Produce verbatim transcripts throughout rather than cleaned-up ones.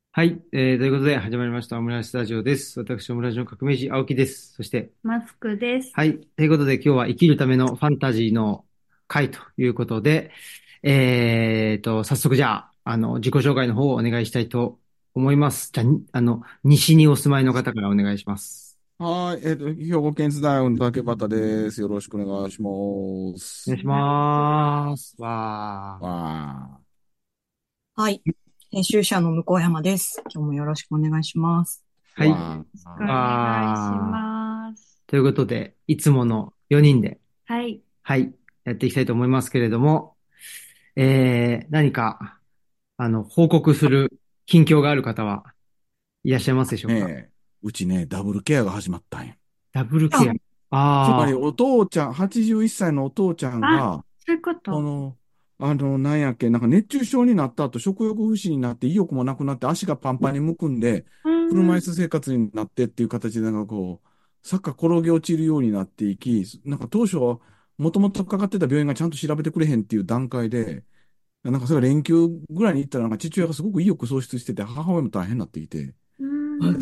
はい、えー、ということで始まりましたオムライスタジオです。私、オムライスの革命児、青木です。そして、 マスクです。 はい、ということで今日は生きるためのファンタジーの回ということで、えーと、早速じゃあ、あの、自己紹介の方をお願いしたいと思います。じゃあ、にあの、西にお住まいの方からお願いします。 はい、えっと、兵庫県津大の竹端です。よろしくお願いします。 お願いします。わー。 わはい。編集者の向山です。今日もよろしくお願いします。 ー、 はい。 わお願ー。 いしわます。 ー。ということで、いつものよにんで、 はい。 はい、やっていきたいと思いますけれども、えー、何か、あの、報告する近況がある方はいらっしゃいますでしょうか？ ねえ、うちね、ダブルケアが始まったんや。 ダブルあ、 ケつまり、 ア。あお父ちゃん、はちじゅういっさいのお父ちゃんあ、 が、 そういうこと。 この、あの、なんやっけ、なんか熱中症になった後、食欲不振になって、意欲もなくなって、足がパンパンにむくんで、 うん。 車椅子生活になってっていう形で、なんかこう、サッカー転げ落ちるようになっていき、なんか当初は、もともとかかってた病院がちゃんと調べてくれへんっていう段階で、なんかそれが連休ぐらいに行ったら、なんか父親がすごく意欲喪失してて、母親も大変になっていて、 うん。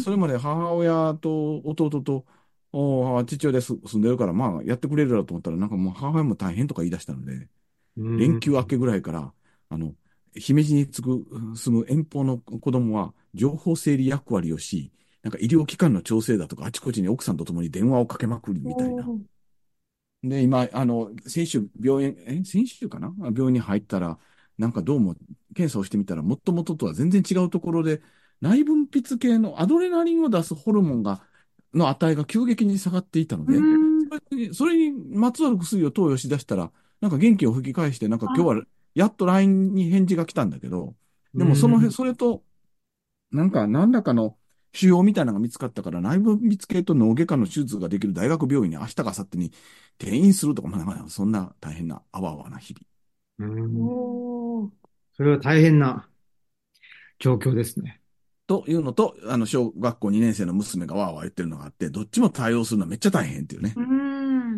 それまで母親と弟と、お父親です住んでるから、まあ、やってくれるだろうと思ったら、なんかもう母親も大変とか言い出したので、 う連ん。 休明けぐらいから、あの、姫路につく住む遠方の子供は情報整理役割をし、なんか医療機関の調整だとか、あちこちに奥さんと共に電話をかけまくりみたいな。 おー。 で、今、あの、先週、病院、え、先週かな病院に入ったら、なんかどうも、検査をしてみたら、もともととは全然違うところで、内分泌系のアドレナリンを出すホルモンが、の値が急激に下がっていたのうで、 ん。 それに、それにまつわる薬を投与しだしたら、なんか元気を吹き返して、なんか今あ、 日は、やっと ライン に返事が来たんだけど、 うでもその、 ん。 それと、なんか、何らかの腫瘍みたいなのが見つかったから、内分泌系と脳外科の手術ができる大学病院に明日か明後日に転院するとか、まだまだそんな大変な、あわあわな日々。 うん。 おー。 それは大変な状況ですね。 というのと、あの、小学校にねん生の娘がわーわー言ってるのがあって、どっちも対応するのはめっちゃ大変っていうね。 うん。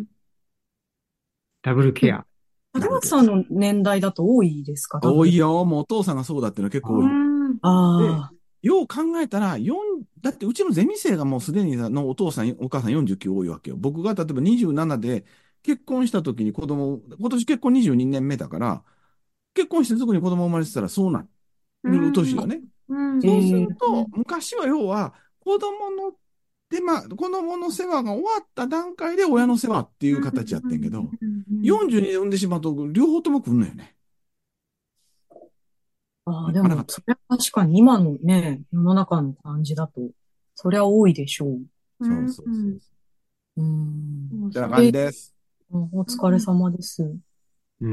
ダブルケア。 竹ダブルケア。 松さんの年代だと多いですか？ダブル。 多いよ。もうお父さんがそうだっていうのは結構多うい。 ん。 で、 ああ。 よう考えたら、よん、だってうちのゼミ生がもうすでにのお父さん、お母さんよんじゅうきゅう多いわけよ。僕が例えばにじゅうななで結婚した時に子供、今年結婚にじゅうにねんめだから、結婚してすぐに子供生まれてたらそうなうる年ん。 よね。 うん。 そうするうん。 と、昔は要は、子供の手間、子供の世話が終わった段階で親の世話っていう形やってんけど、よんじゅうにで産んでしまうと両方とも来んのよね。 ああ、でも、 なかなかそれは確かに今のね、世の中の感じだと、そりゃ多いでしょう。うそうん。 そうそう。 うん。 てな感じで、 です。 お疲れ様です。 うん。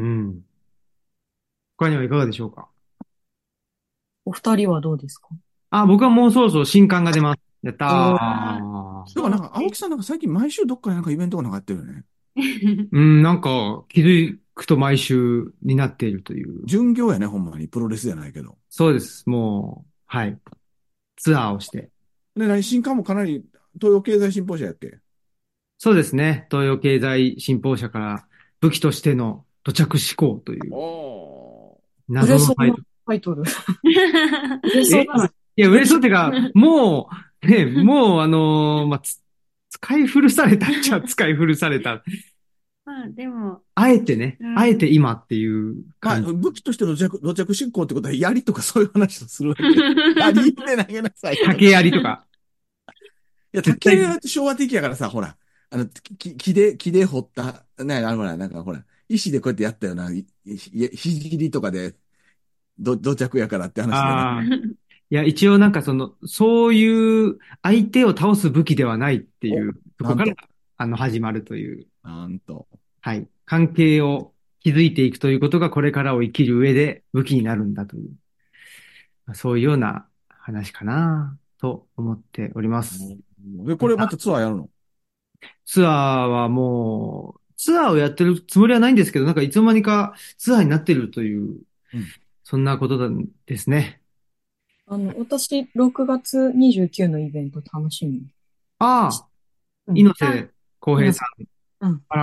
他にはいかがでしょうか？ お二人はどうですか？ あ、僕はもうそろそろ新刊が出ます。やったおー、 ー。 だからなんか、 そう。 青木さんなんか最近毎週どっかでなんかイベントがなんかやってるよね。 うん、なんか気づくと毎週になっているという。 巡業やね、ほんまに。プロレスじゃないけど。 そうです。もう、はい。ツアーをして。 で、何、新刊もかなり、東洋経済新報社やっけ？ そうですね。東洋経済新報社から武器としての土着思考というおー。 売れそうな謎のタイトタイトル。売れル。え、 そうなの。 いや、 武器。 嬉しそうってか、もう、ね、もう、あのーまあ、つ使い古されたっちゃ使い古された。 まあ、でも、 あえてね、あえうん。 て今っていうまあ、 感じ。 武器としての土着、土着信仰ってことは、槍とかそういう話をするわけ。槍で投げなさいと竹か。 槍とか。 いや、 絶対、 竹は昭和的やからさ、ほら、あの、木、木で、木で掘った、ね、あの、ほら、なんかほら、石でこうやってやったような、いいひじりとかで、ど、土着やからって話でな。 ああ。いや、一応なんかその、そういう相手を倒す武器ではないっていお、 う、そこから、 なんと、 あの、始まるという、 なんと。 はい。関係を築いていくということがこれからを生きる上で武器になるんだという、そういうような話かな、と思っております。 で、これまたツアーやるの？ ツアーはもう、ツアーをやってるつもりはないんですけど、なんかいつの間にかツアーになってるという、 うん。 そんなことなんですね。 あの、私、ろくがつにじゅうくのイベント楽しみにし。 ああ、 うん。 猪瀬康平さ皆さんん。うん。 から、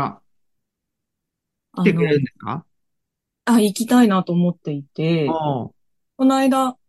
来あの、 てくれるんですか？ あ、行きたいなと思っていて、 ああ、 この間、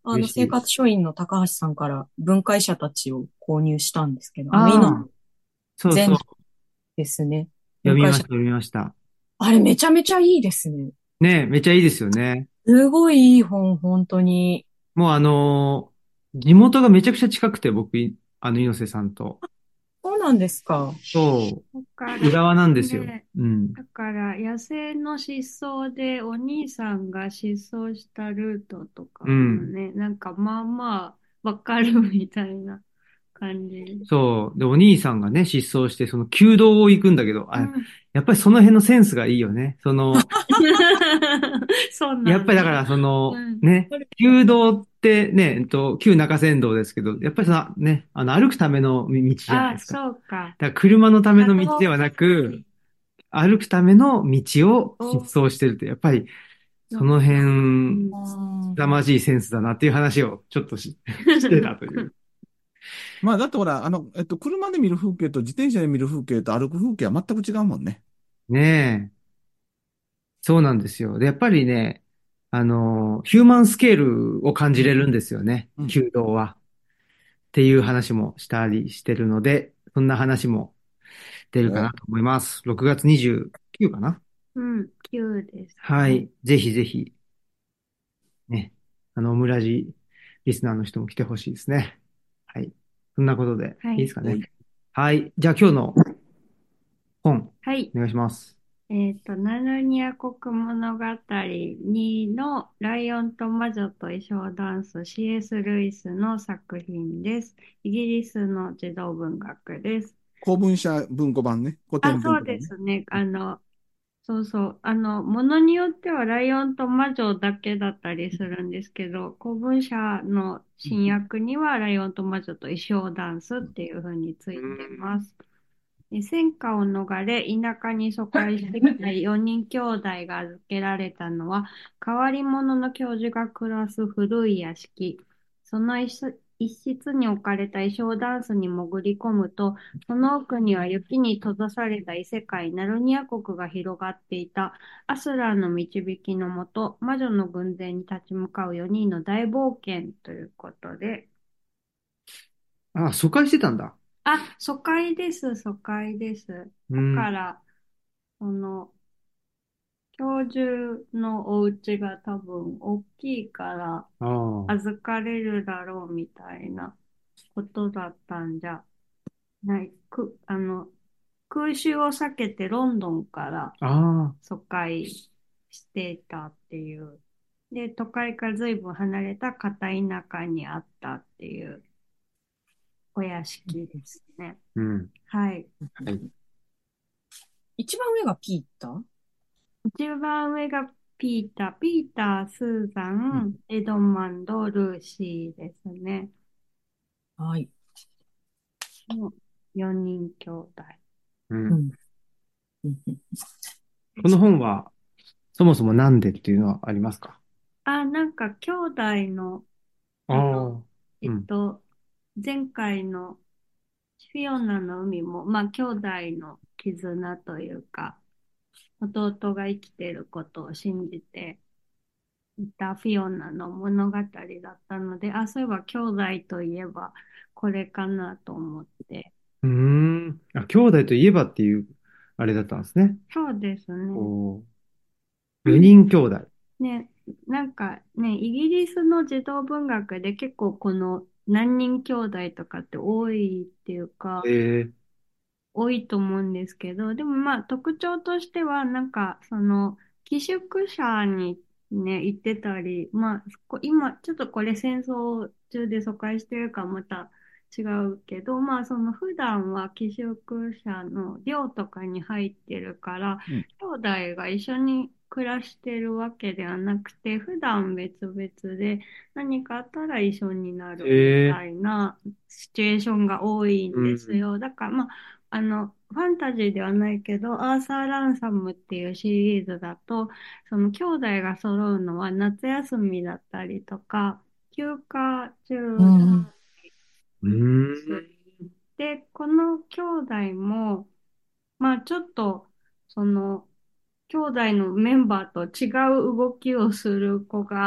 あの、 嬉しい。 生活書院の高橋さんから文化医者たちを購入したんですけど、あの、イノああ、そうそう。 全ですね。文化医者。 読みました、読みました。 あれめちゃめちゃいいですね。 ねえ、めっちゃいいですよね。 すごいいい本、本当に。 もうあのー地元がめちゃくちゃ近くて、僕、いあの、猪瀬さんと。 そうなんですか。 そだかう、 ら、 浦和なんですよ。 ね、 うん。 だから野生の失踪でお兄さんが失踪したルートとかうん。 もね、なんかまあまあわかるみたいな感じ。 そう。で、お兄さんがね、失踪して、その弓道を行くんだけど、あ、 うん。 やっぱりその辺のセンスがいいよね。その、 そうなんだ。 やっぱりだからその、 うん。 ね、弓道ってね、えっと、旧中山道ですけど、やっぱりさ、ね、あの、歩くための道じゃないあ、 ですか。だそうか。 から車のためあの道ではなく、歩くための道をお、 疾走してるって、やっぱり、その、 のう辺、 ん。 凄まじいセンスだなっていう話をちょっとし、してたという。 まあ、だってほら、あの、えっと、車で見る風景と自転車で見る風景と歩く風景は全く違うもんね。 ねえ。そうなんですよ。で、やっぱりね、あの、ヒューマンスケールを感じれるんですよね。 うん。 弓道は。っていう話もしたりしてるので、そんな話も出るかお、 なと思います。ろくがつにじゅうくかな。 うん、きゅうですね。 はい。ぜひぜひ、ね、あの、オムラジリスナーの人も来てほしいですね。はい。そんなことで、 はい。 いいですかね。 おい。 はい。じゃあ今日の本、 はい。 お願いします。 えっと、ナルニア国物語にのライオンと魔女と衣装ダンス シーエス ルイスの作品です。イギリスの児童文学です。 公文社文庫版ね。古あ、そう典文庫版ね。 ですね。あの、そうそう。あの、ものによってはライオンと魔女だけだったりするんですけど、古文社のうん新訳にはライオンと魔女と衣装ダンスっていう風についてます。で戦火を逃れ、田舎に疎開してきたよにん兄弟が預けられたのは、変わり者の教授が暮らす古い屋敷。その一室一室に置かれた衣装ダンスに潜り込むと、その奥には雪に閉ざされた異世界、ナルニア国が広がっていた。アスラーの導きのもと、魔女の軍勢に立ち向かうよにんの大冒険ということで、 あ、疎開してたんだ。 あ、疎開です、疎開です。だかうん。 ら、その、教授のお家が多分大きいからああ。 預かれるだろうみたいなことだったんじゃない。く、あの、空襲を避けてロンドンからああ。 疎開していたっていう。で、都会から随分離れた片田舎にあったっていうお屋敷ですね。 うん。 はい。 はい。 一番上がピーター。 一番上がピーター、ピーター、スーザうん。 ン、エドマンド、ルーシーですね。 はい。 のよにん兄弟。 うん。 うん。うんうんこの本は、そもそもなんでっていうのはありますか？ あ、なんか兄弟の、 ああの、 あ。 えうん。 っと、前回のフィオナの海も、まあ兄弟の絆というか、弟が生きていることを信じていたフィオナの物語だったので、あ、そういえば兄弟といえばこれかなと思って。 うーん。あ、兄弟といえばっていう、あれだったんですね。 そうですね。 おー、よにん兄弟。 ね、なんかね、イギリスの児童文学で結構この何人兄弟とかって多いっていうか、 ええ。 多いと思うんですけど、でもまあ特徴としては、なんかその寄宿舎にね、行ってたり、まあこ今ちょっとこれ戦争中で疎開してるからまた違うけど、まあその普段は寄宿舎の寮とかに入ってるから、 うん。 兄弟が一緒に暮らしてるわけではなくて、普段別々で何かあったら一緒になるみええ。 たいなシチュエーションが多いんですうん。 よ。だからまああの、ファンタジーではないけど、アーサー・ランサムっていうシリーズだと、その兄弟が揃うのは夏休みだったりとか、休暇中だっうん。 うーん。 て、この兄弟も、まあちょっと、その、兄弟のメンバーと違う動きをする子が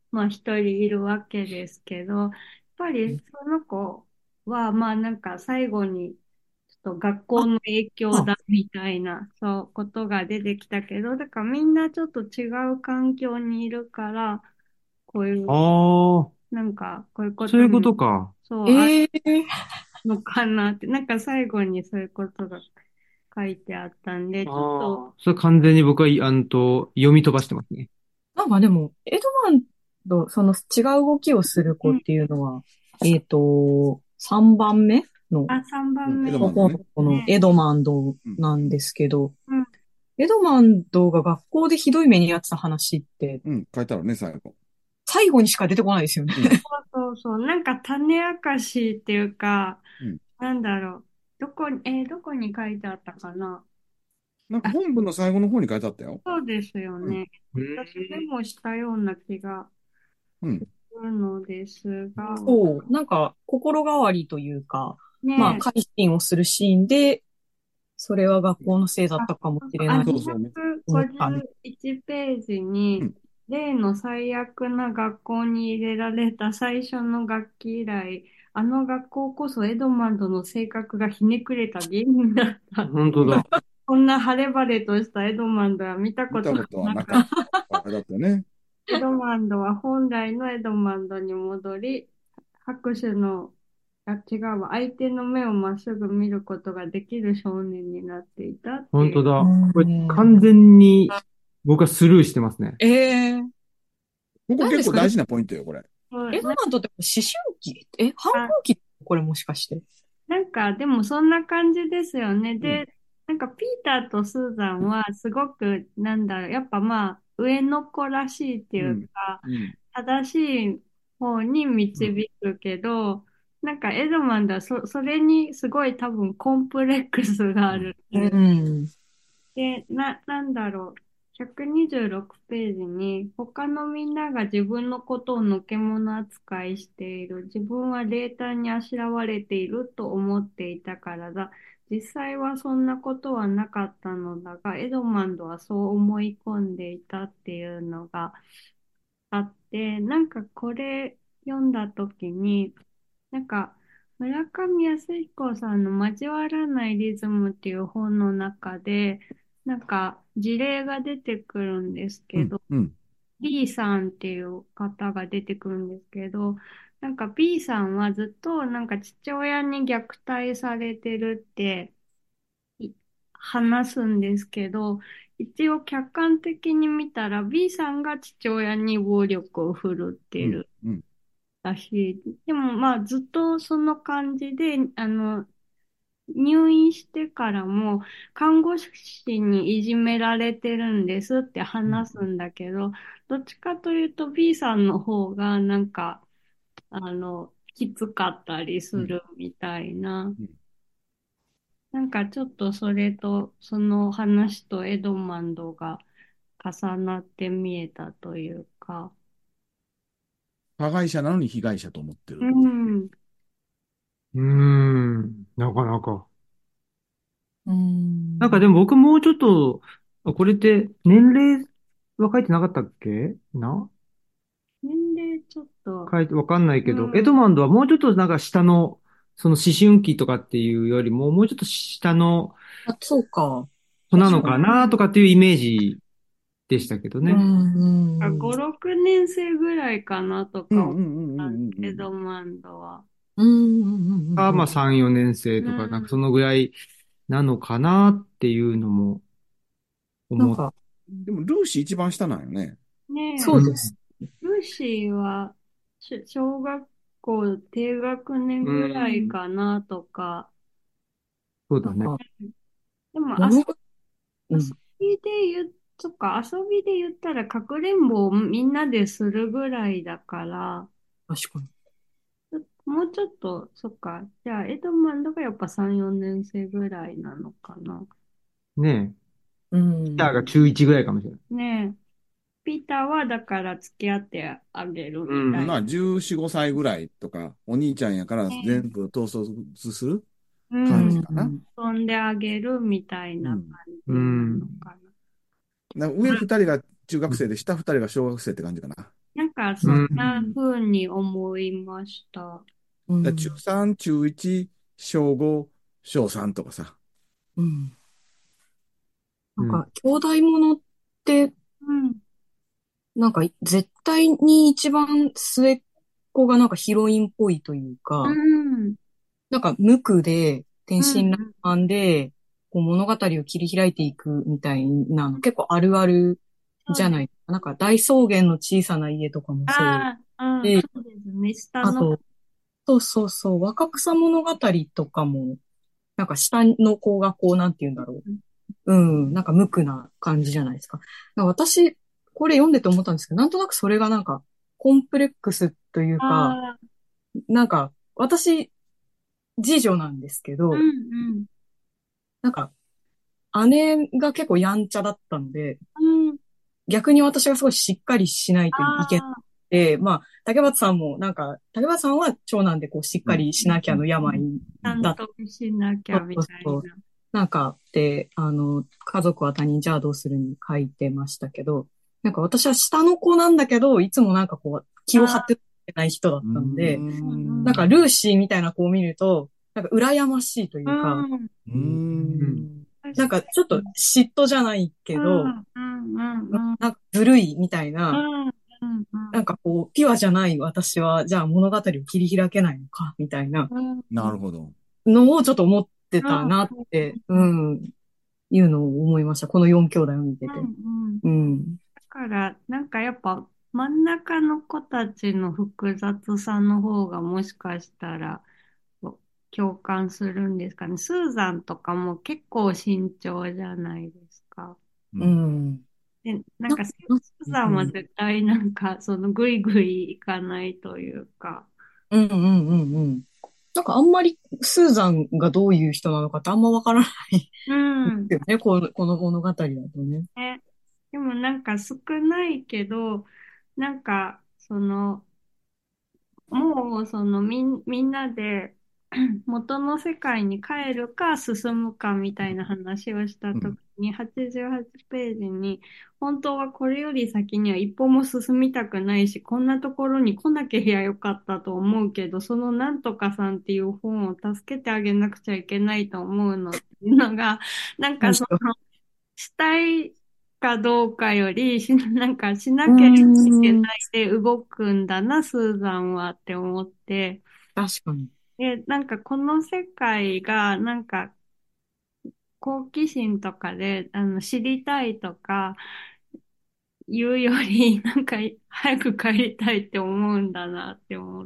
まあ一人いるわけですけど、やっぱりその子は、まあなんか最後に、ちょっと学校の影響あ、 だみたいな、そう、ことが出てきたけど、だからみんなちょっと違う環境にいるから、こういう、 ああ、 なんか、こういうことも、 そういうことか。 そう、あるええのかなって、なんか最後にそういうことが書いてあったんで、ちょっと、 ああ、それ完全に僕は、いあのと、読み飛ばしてますね。 なんかでも、エドマンド、その違う動きをするうん、 子っていうのは、えっと、さんばんめのあ、3 うん、エ番目でドマンドね。 男の子のすね。 エドマンドうん。 なんですけど、 うん、 エドマンドが学校でひどい目に遭ってた話って、 うん、書いてあるね、最後。 最後にしか出てこないですよね。 うん。 そうそう、なんか種明かしっていうか、 うん。 なんだろう。どこに、えーどこに書いてあったかな。 なんかあ、 本文の最後の方に書いてあったよ。 そうですようん。 ね。 う私メん。 モしたような気がうん。 するのですが、 そう、なんか心変わりというか、まあ、 ねえ、 改心をするシーンで、それは学校のせいだっあ、 たかもそうそうあ、 しれないとそうそう。 思ったんで。 にひゃくごじゅういちページに、 うん。 例の最悪な学校に入れられた最初の学期以来、あの学校こそエドマンドの性格がひねくれた原因だった。 本当だ。 こんな晴れ晴れとしたエドマンドは見たことが見たことはなかった。 なかった。あれだったよね。 エドマンドは本来のエドマンドに戻り、拍手の、あ、違うわ、相手の目をまっすぐ見ることができる少年になっていたっていう。 本当だ。 うこれん。 完全に僕はスルーしてますね。 ええここなんですかね。 結構大事なポイントよ、これ。 エドそうなマンドって思春期え、反あ、 抗期これもしかして。 なんか、でもそんな感じですよね。 うん。 で、なんかピーターとスーザンはすごく、なんだろう、やっぱまあ、上の子らしいっていううん。 か、 うん。 正しい方にうん。 導くけど、なんかエドマンドはそ、それにすごい多分コンプレックスがうん。 あるってういう。 ん。 で、な、なんだろう。ひゃくにじゅうろくページに、他のみんなが自分のことをのけもの扱いしている。自分は霊体にあしらわれていると思っていたからだ。実際はそんなことはなかったのだが、エドマンドはそう思い込んでいたっていうのがあって、なんかこれ読んだ時に、なんか村上靖彦さんの交わらないリズムっていう本の中で、なんか事例が出てくるんですうん。 けど、 うん。 B さんっていう方が出てくるんですけど、なんか B さんはずっとなんか父親に虐待されてるってい話すんですけど、一応客観的に見たら B さんが父親に暴力を振るってうん。 るうん。 らしい。でもまあずっとその感じで、あの、入院してからも看護師にいじめられてるんですってうん。 話すんだけど、どっちかというと B さんの方がなんか、あの、きつかったりすうん。 るみたいな。 うん。 なんかちょっとそれと、その話とエドマンドが重なって見えたというか、 加害者なのに被害者と思ってうるっていう。 ん、 うーん。なかなか。 うん。 なんかでも僕もうちょっと、あこれって年齢は書いてなかったっけな年齢ちょっと、 書いてわかんないけど、エうん、 ドマンドはもうちょっとなんか下の、その思春期とかっていうよりも、もうちょっと下のあ、そうか。 子なのか確かに。 なとかっていうイメージでしたけどうね。 ん、うん、 ご、ろくねん生ぐらいかなとか思っうんうんうんうたんで、 んうんうん。 エドマンドは。 うん、うん、 あ、 うん、 まあさん、よねん生とか、なんかそうん、 のぐらいなのかなっていうのも思っ、 なんか、 でも、ルーシー一番下なんよね。 ねえ、 そうです。 ルーシーは、し小学校低学年うぐらいん、 かなとか、 そうだね。 なんか、 でも遊物が、う遊ん、 びで言う、そっか、遊びで言ったらかくれんぼをみんなでするぐらいだから、 確かに。 もうちょっと、そっか、じゃあエドマンドがやっぱさん、よねん生ぐらいなのかな。 ねうえ。ピターがん。 中いちぐらいかもしれない。 ねえ、ピーターはだから付き合ってあげるうん。 みたいまあ、じゅうよん、ごさいぐらいとか、お兄ちゃんやからね。 全部統率するうう感ん、 じかな。 ん。 飛んであげるみたいな感うん。 うじなのん。 かな上二人が中学生で、下二人が小学生って感じかな。だかなんか、 うそんなん。 風に思いました。 ら中うん。 さん、中いち、小ご、小さんとかさ。 うん。なんか、 うん。 兄弟ものって、 うん。 なんか、絶対に一番末っ子がなんかヒロインっぽいといううか、 ん。 なんか無垢で、天うん。 真爛漫で、こう物語を切り開いていくみたいなの、結構あるあるそうですじゃない。なんか大草原の小さな家とかもそうああ、うん、 で、 そうですね。下の、 あと、そうそうそう、若草物語とかも、なんか下の子がこう、なんて言うんだろう。うん、なんか無垢な感じじゃないですか。なんか私、これ読んでて思ったんですけど、なんとなくそれがなんか、コンプレックスというか、 ああ、 なんか、私、次女なんですけうど、 ん、 なんか、姉が結構やんちゃだったので、 うん、うん。 逆に私がすごいしっかりしないといけなくああ、 て、まあ、竹俣さんもなんか、竹俣さんは長男でこうしっかうん。 りしなきゃの病だったちゃんとしなきゃそうみそうそう。 たいな。 なんか、で、あの、家族は他人じゃあどうするに書いてましたけど、なんか私は下の子なんだけど、いつもなんかこう、気を張っあてない人だっうーたので、 あ、うん、 なんかん。 ルーシーみたいな子を見ると、なんか羨ましいといううか、 ん。うん。 うーうん。 ん。 なん確かかちょっとに。 嫉妬じゃないけうど、 ん、うん、うん、うん。 なんかずるいみたいうな、 ん、うん、 なんかこう、ピュアじゃない私は、じゃあ物語を切り開けないのか、みたいなうん、うん。 なるほど。 のをちょっと思ってうん、 たなっうん、 て、うん、いうのを思いました。このよん兄弟を見てて。 うん。 うん。 だから、なんかやっぱ真ん中の子たちの複雑さの方がもしかしたらこう共感するんですかね。スーザンとかも結構慎重じゃないですか。 ううん。 ん。 で、なんな、 かスな、 スーザンはうん。 絶対なんかそのグイグイいかないというか。 うんうんうんうん。なんかあんまりスーザンがどういう人なのかってあんまわからないうん。 ですよね。この、この物語だとね。 ね。でもなんか少ないけど、なんかそのもう、そのみん、みんなで元の世界に帰るか進むかみたいな話をしたときうん。 に、はちじゅうはちページに、本当はこれより先には一歩も進みたくないし、こんなところに来なければよかったと思うけど、そのなんとかさんっていう本を助けてあげなくちゃいけないと思うのっていうのが、なんかそ最初。 の、したいかどうかより、し、なんかしなうーければいけなん。 いで動くんだな、スーザンはって思って。 確かに。 で、なんかこの世界が、なんか好奇心とかで、あの、知りたいとか言うより、なんか早く帰りたいって思うんだなって思って。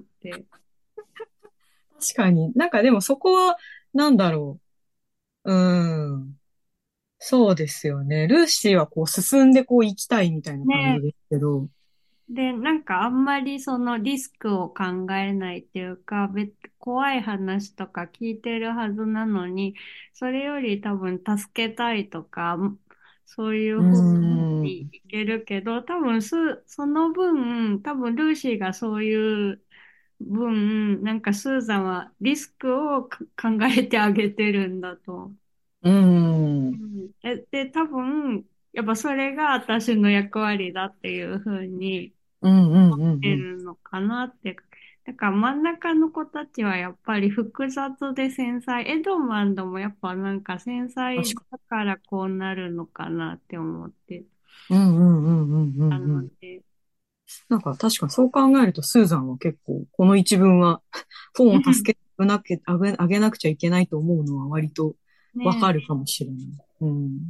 確かに。なんかでもそこは、なんだろう。うーん。そうですよね。ルーシーはこう進んでこう行きたいみたいな感じね。 ですけど。 で、なんかあんまりそのリスクを考えないっていうか、別、怖い話とか聞いてるはずなのに、それより多分助けたいとか、そういうーう方にん。 いけるけど、多分す、その分、多分ルーシーがそういう分、なんかスーザンはリスクをか考えてあげてるんだと。 うーん。 うん、えで、多分、やっぱそれが私の役割だっていうふうに、 うんうんうんうん。 てるのかなって。だから真ん中の子たちはやっぱり複雑で繊細。エドマンドもやっぱなんか繊細確かだからこうなるのかなって思ってに。うんうんうんうんうたんうん。 ので。 なんか確かにそう考えると、スーザンは結構、この一文は、本を助けなきゃ、あげ、あげなくちゃいけないと思うのは割とわねえ、 かるかもしれない。うん。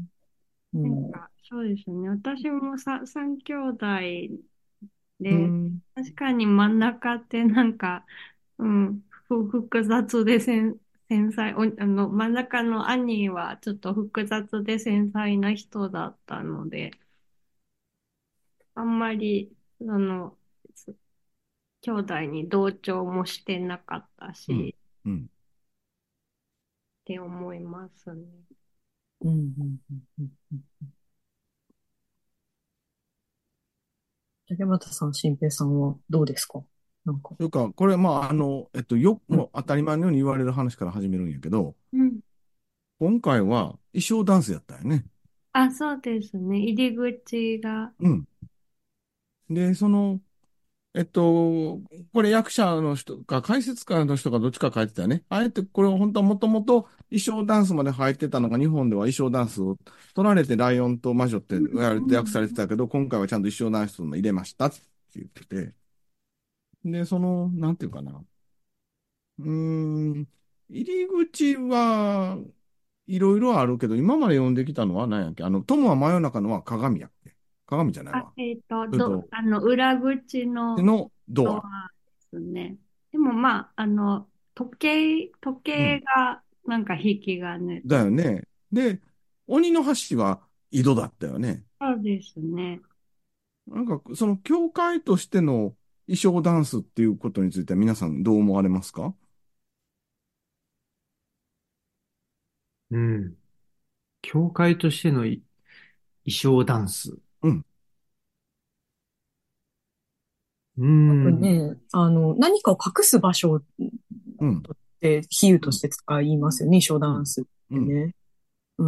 うん。 なんかそうですね。私もさ、三兄弟で、 うん。 確かに真ん中ってなんか、うん、ふ複雑で繊繊細、お、あの、真ん中の兄はちょっと複雑で繊細な人だったので、あんまり、その、す兄弟に同調もしてなかったうん。 し、 うん。 って思いますね。 うんうんうんうん。竹俣さん、新平さんはどうですか？なんか。 というか、これ、まあ、あの、えっと、よ、 うん。 もう当たり前のように言われる話から始めるんやけど、 うん。 今回は衣装ダンスやったよね。 あ、そうですね。入り口が。 うん。で、その、えっと、これ役者の人か、解説家の人がどっちか書いてたよね。あえてこれ本当はもともと衣装ダンスまで入ってたのが、日本では衣装ダンスを取られてライオンと魔女ってうん割と訳されてうんたけど、今回はちゃんと衣装ダンスも入れましたって言ってて。で、その、なんていうかな。うーん、入り口はいろいろあるけど、今まで読んできたのは何やっけ、あの、友は真夜中のは鏡やっけ、鏡じゃないあ、 わ。 えっと、ど、 それと、 あの、裏口ののドア。 ドアですね。でもまあ、あの、時計、時計うん。 がなんか引き金と。 だよね。で、鬼の橋は井戸だったよね。 そうですね。 なんか、その教会としての衣装ダンスっていうことについては皆さんどう思われますか？ うん。教会としてのい衣装ダンス。 うん、 うよくん。 ね、あの、何かを隠す場所っうん、 て比喩うん、 として使いますよね、ショーダうん、 ンスっうん、 てね。うん。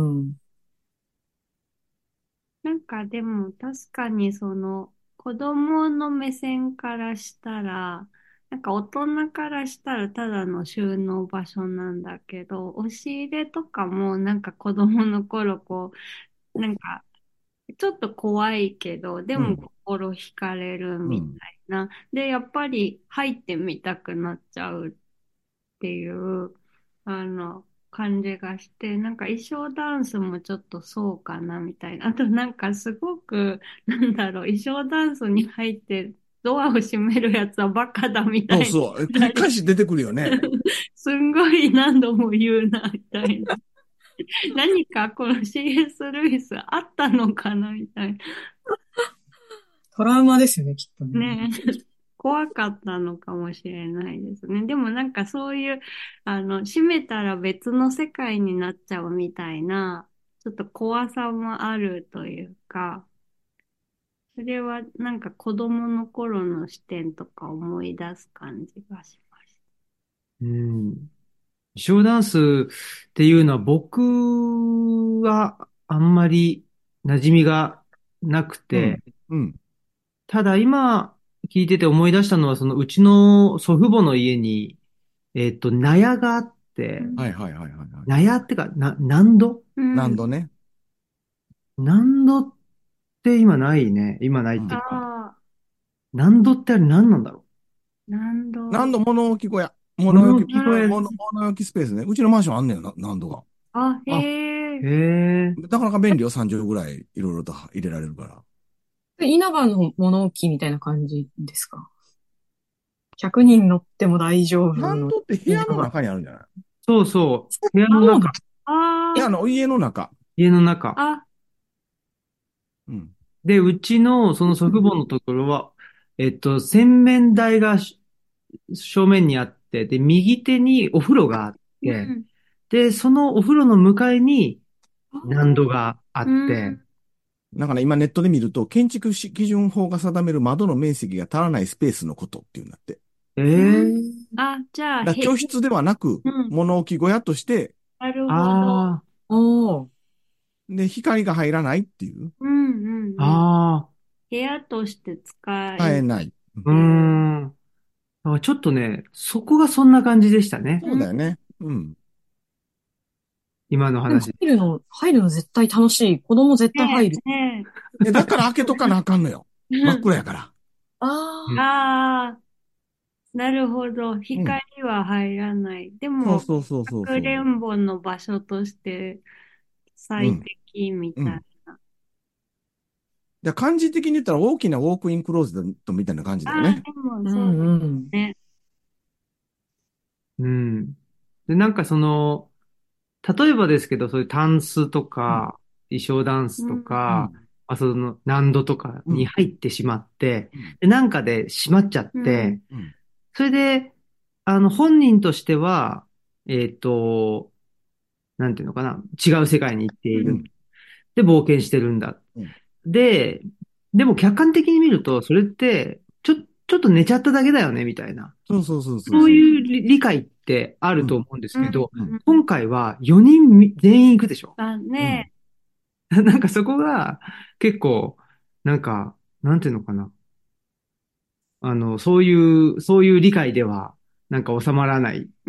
なんかでも確かにその子供の目線からしたら、なんか大人からしたらただの収納場所なんだけど、押し入れとかもなんか子供の頃こう、なんかちょっと怖いけど、でもうん、 心惹かれるみたうん。 いな。で、やっぱり入ってみたくなっちゃうっていう、あの、感じがして、なんか衣装ダンスもちょっとそうかなみたいな。あとなんかすごく、なんだろう、衣装ダンスに入ってドアを閉めるやつはバカだみたいにそうそう。 言ったり、 歌詞出てくるよね。 すんごい何度も言うなみたいな。何かこの シーエス ルイスあったのかなみたいトラウマですよね、きっとな。 ね。 ねえ。怖かったのかもしれないですね。でもなんかそういう、あの、閉めたら別の世界になっちゃうみたいな、ちょっと怖さもあるというか、それはなんか子供の頃の視点とか思い出す感じがしましうん。衣装ダンスっていうのは僕はあんまり馴染みがなくうん、 て、 うん、 ただ今聞いてて思い出したのは、そのうちの祖父母の家に、えっと、納屋があった。うて、 ん。 はいはいはいはいはい。 納屋ってか、な、納戸うん。 何度ね。 納戸って今ないね。今ないうん。 っていうか、 ああ、 納戸ってあれ何なんだろ何度。 何度物置小屋。 う。物物置、 置小屋です。 物物置スペースね。うちのマンションあんねんよな、何度が。 あ、へあ、へえ。 え。 なかなか便利よ、さん畳ぐらいいろいろと入れられるから。 で稲葉の物置みたいな感じですか？ ひゃく 人乗っても大丈夫の何度って部屋の稲葉。 中にあるんじゃない？ そうそう。部屋のそうな中、 いや、ああの、家の中。 家の中。 あ、あ、 うん。 で、うちのその祖父母のところは、えっと、洗面台がし正面にあって、で、右手にお風呂があって、 うん。 で、そのお風呂の向かいにあ難度があうって、 ん。 だから今ネットで見ると、建築基準法が定める窓の面積が足らないスペースのことっていうんだって。 えうん。 え、 あ、じゃあ、 だからへ、 居室ではなく、 うん。 物置小屋として、 なるほど。 あおー。 で、光が入らないっていう。 うんうんあ、 うん。 ああ、 部屋として使える使えない。うん、 うーっていう。 ん。あ、ちょっとね、そこがそんな感じでしたね。 うん。 そうだよね。うん。 今のでも話。 入るの、入るの絶対楽しい。子供絶対入ねる。 え、ねで、だから開けとかなあかんのよ。 え。 真っうん。 暗やから。 うんあああ、なるほど。 うん。 光は入らない。でも、 そうそうそうそうかくれそんぼの場所としてう。う最ん。 適みたいうん。 な。 で、漢字的に言ったら大きなウォークインクローゼットみたいな感じああ、 だよね。 でもあ、うそうでんうん。 すね。 うん。で、なんかその、例えばですけど、そういうタンスとうん。 か、衣装ダンスとうん。 か、 うん。 まあ、その難度とかうん。 に入ってしまって、 うん。 で、なんかで閉まっちゃっうて、 ん。 うん。 それで、あの、本人としては、えっと、なんていうのかな、違う世界に行っている。 うん。 で、冒険してるんだ。 うん。 で、でも客観的に見ると、それって、ちょ、ちょっと寝ちゃっただけだよね、みたいな。 そうそうそうそうそうそう。 いう理理解ってあるうん。 と思うんですうん。 けど、 うん。 今回はよにんみ全員行くでしょ。 あ、 うん。 ねなんかそこが結構、なんか、なんていうのかな。あの、そういう、そういう理解では、なんか収まらないうん。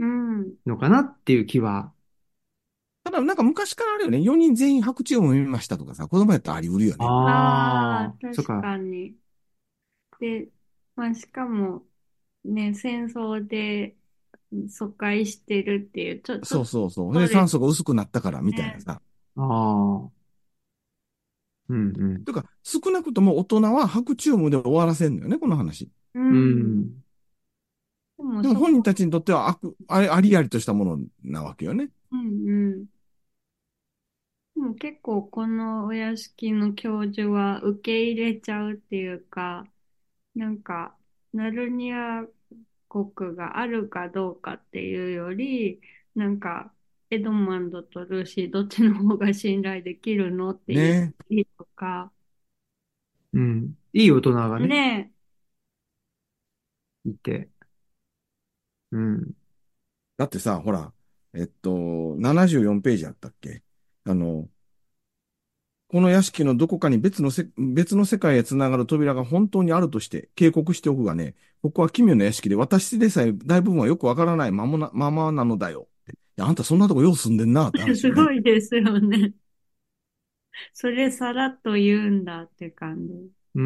のかなっていう気は。 ただ、なんか昔からあるよね。よにん全員白昼を見ましたとかさ、子供やったらあり得るよね。 ああ、 ああ、そっ確か。 かに。で、まあ、しかも、ね、戦争で疎開してるっていう、ちょ、ちょっとそうそうそう。で、 ストレス酸素が薄くなったから、みたいなね。 さ。 ああ、うんうん。 とか、少なくとも大人は白昼夢で終わらせんのよね、この話。 ううん。 ん。 でもでもそこ、 本人たちにとっては悪、あれ、ありありとしたものなわけよね。 うんうん。でも結構このお屋敷の教授は受け入れちゃうっていうか、なんか、ナルニア国があるかどうかっていうより、なんか、エドマンドとルーシーどっちの方が信頼できるのっていうね。 とか、 うん。いい大人がね、 ねいて。うん。 だってさ、ほら、えっと、ななじゅうよんページあったっけ？あの、この屋敷のどこかに別のせ、別の世界へつながる扉が本当にあるとして警告しておくがね、ここは奇妙な屋敷で私でさえ大部分はよくわからないままな、ままなのだよ。いや、あんたそんなとこよう住んでんなってえ。すご話よね。 いですよね。それさらっと言うんだって感じ。 うん。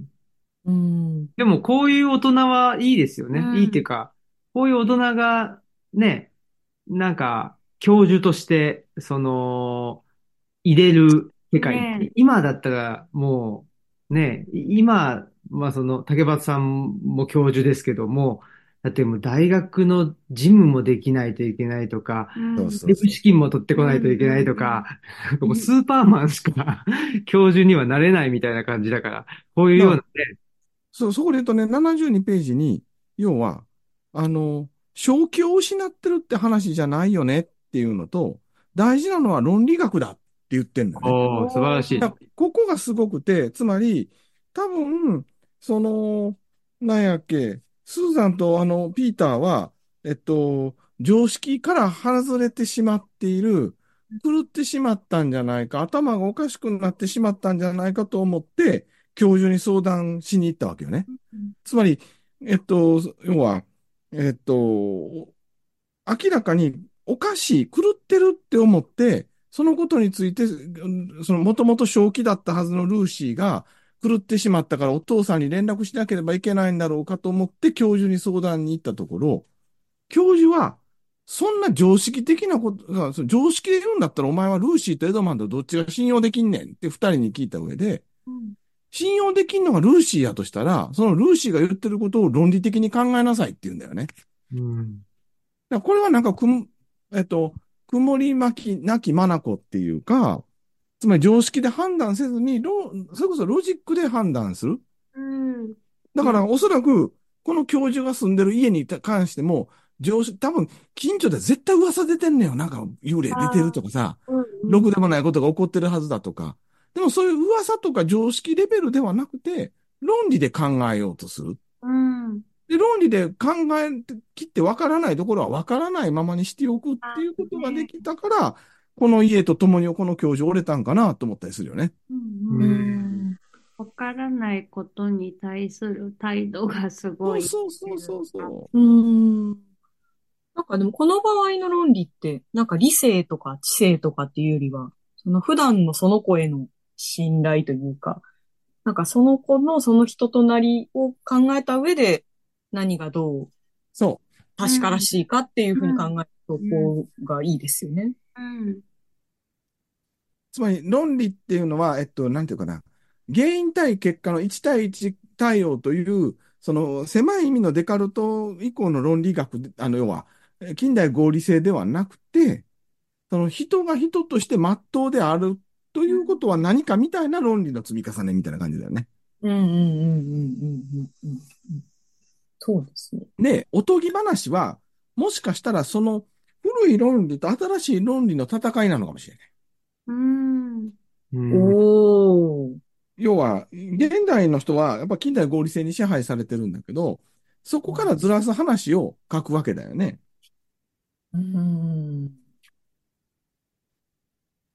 うん。 でも、こういう大人はいいですようね。いいっていうん。 か、こういう大人が、ね、なんか、教授として、その、入れる世界。 ね今だったら、もう、ね、い今、まあ、その、竹俣さんも教授ですけども、だってもう大学の事務もできないといけないとか、 え。うん。 そうそうそう。 デブ資金も取ってこうん。 ないといけないとうん。 か、なんかもうスーパーマンしか教授にはなれないみたいな感じだから、こういうだからようなね、 そう、そこで言うとね、ななじゅうにページに、要は、あの、正気を失ってるって話じゃないよねっていうのと、大事なのは論理学だって言ってんだよね。 おー、素晴らしい。 おー。 だここがすごくて、つまり、多分、その、なんやっけ、スーザンとあの、ピーターは、えっと、常識から外れてしまっている、狂ってしまったんじゃないか、頭がおかしくなってしまったんじゃないかと思って、教授に相談しに行ったわけよね。つまり、えっと、要は、えっと、明らかにおかしい、狂ってるって思って、そのことについて、うんそのもともと正気だったはずのルーシーが狂ってしまったからお父さんに連絡しなければいけないんだろうかと思って教授に相談に行ったところ、教授は、そんな常識的なこと、その常識で言うんだったらお前はルーシーとエドマンドどっちが信用できんねんって二人に聞いた上で、 うん。 信用できんのがルーシーやとしたら、そのルーシーが言ってることを論理的に考えなさいって言うんだよね。 うん。 だからこれはなんかくむ、えっと、曇り巻きなき眼っていうか、つまり常識で判断せずに、ロそれこそロジックで判断する。 うん。 だからおそらく、この教授が住んでる家に関しても、常識、多分、近所で絶対噂出てんねよ。なんか幽霊出てるあとかさ、 ー。うん。 ろくでもないことが起こってるはずだとか。でもそういう噂とか常識レベルではなくて、論理で考えようとする。 うん。 で、論理で考えきってわからないところはわからないままにしておくってあいうことがでーね。 きたから、この家と共にこの教授折れたんかなと思ったりするよね。 うううんうん。 ん。 ん。 わからないことに対する態度がすごいっそうそうていうそうそうか。 そうん。なんかでもこの場合の論理って、なんか理性とか知性とかっていうよりは、その普段のその子への信頼というか、なんかその子のその人となりを考えた上で何がどうう。そう。 確からうん。 しいかっていうふうに考うん。 えると、 うん。 こうがいいですよね。 うん。 つまり論理っていうのは、えっと、なんていうかな。原因対結果のいち対いち対応という、その狭い意味のデカルト以降の論理学で、あの、要は、近代合理性ではなくて、その人が人として真っ当であるということは何かみたいな論理の積み重ねみたいな感じだよね。 うんうんうんうんうんうんうん。そうですね。 で、おとぎ話は、もしかしたらその古い論理と新しい論理の戦いなのかもしれない。 うん。 うん。 おー。 要は、現代の人はやっぱ近代合理性に支配されてるんだけど、そこからずらす話を書くわけだよね。 うん。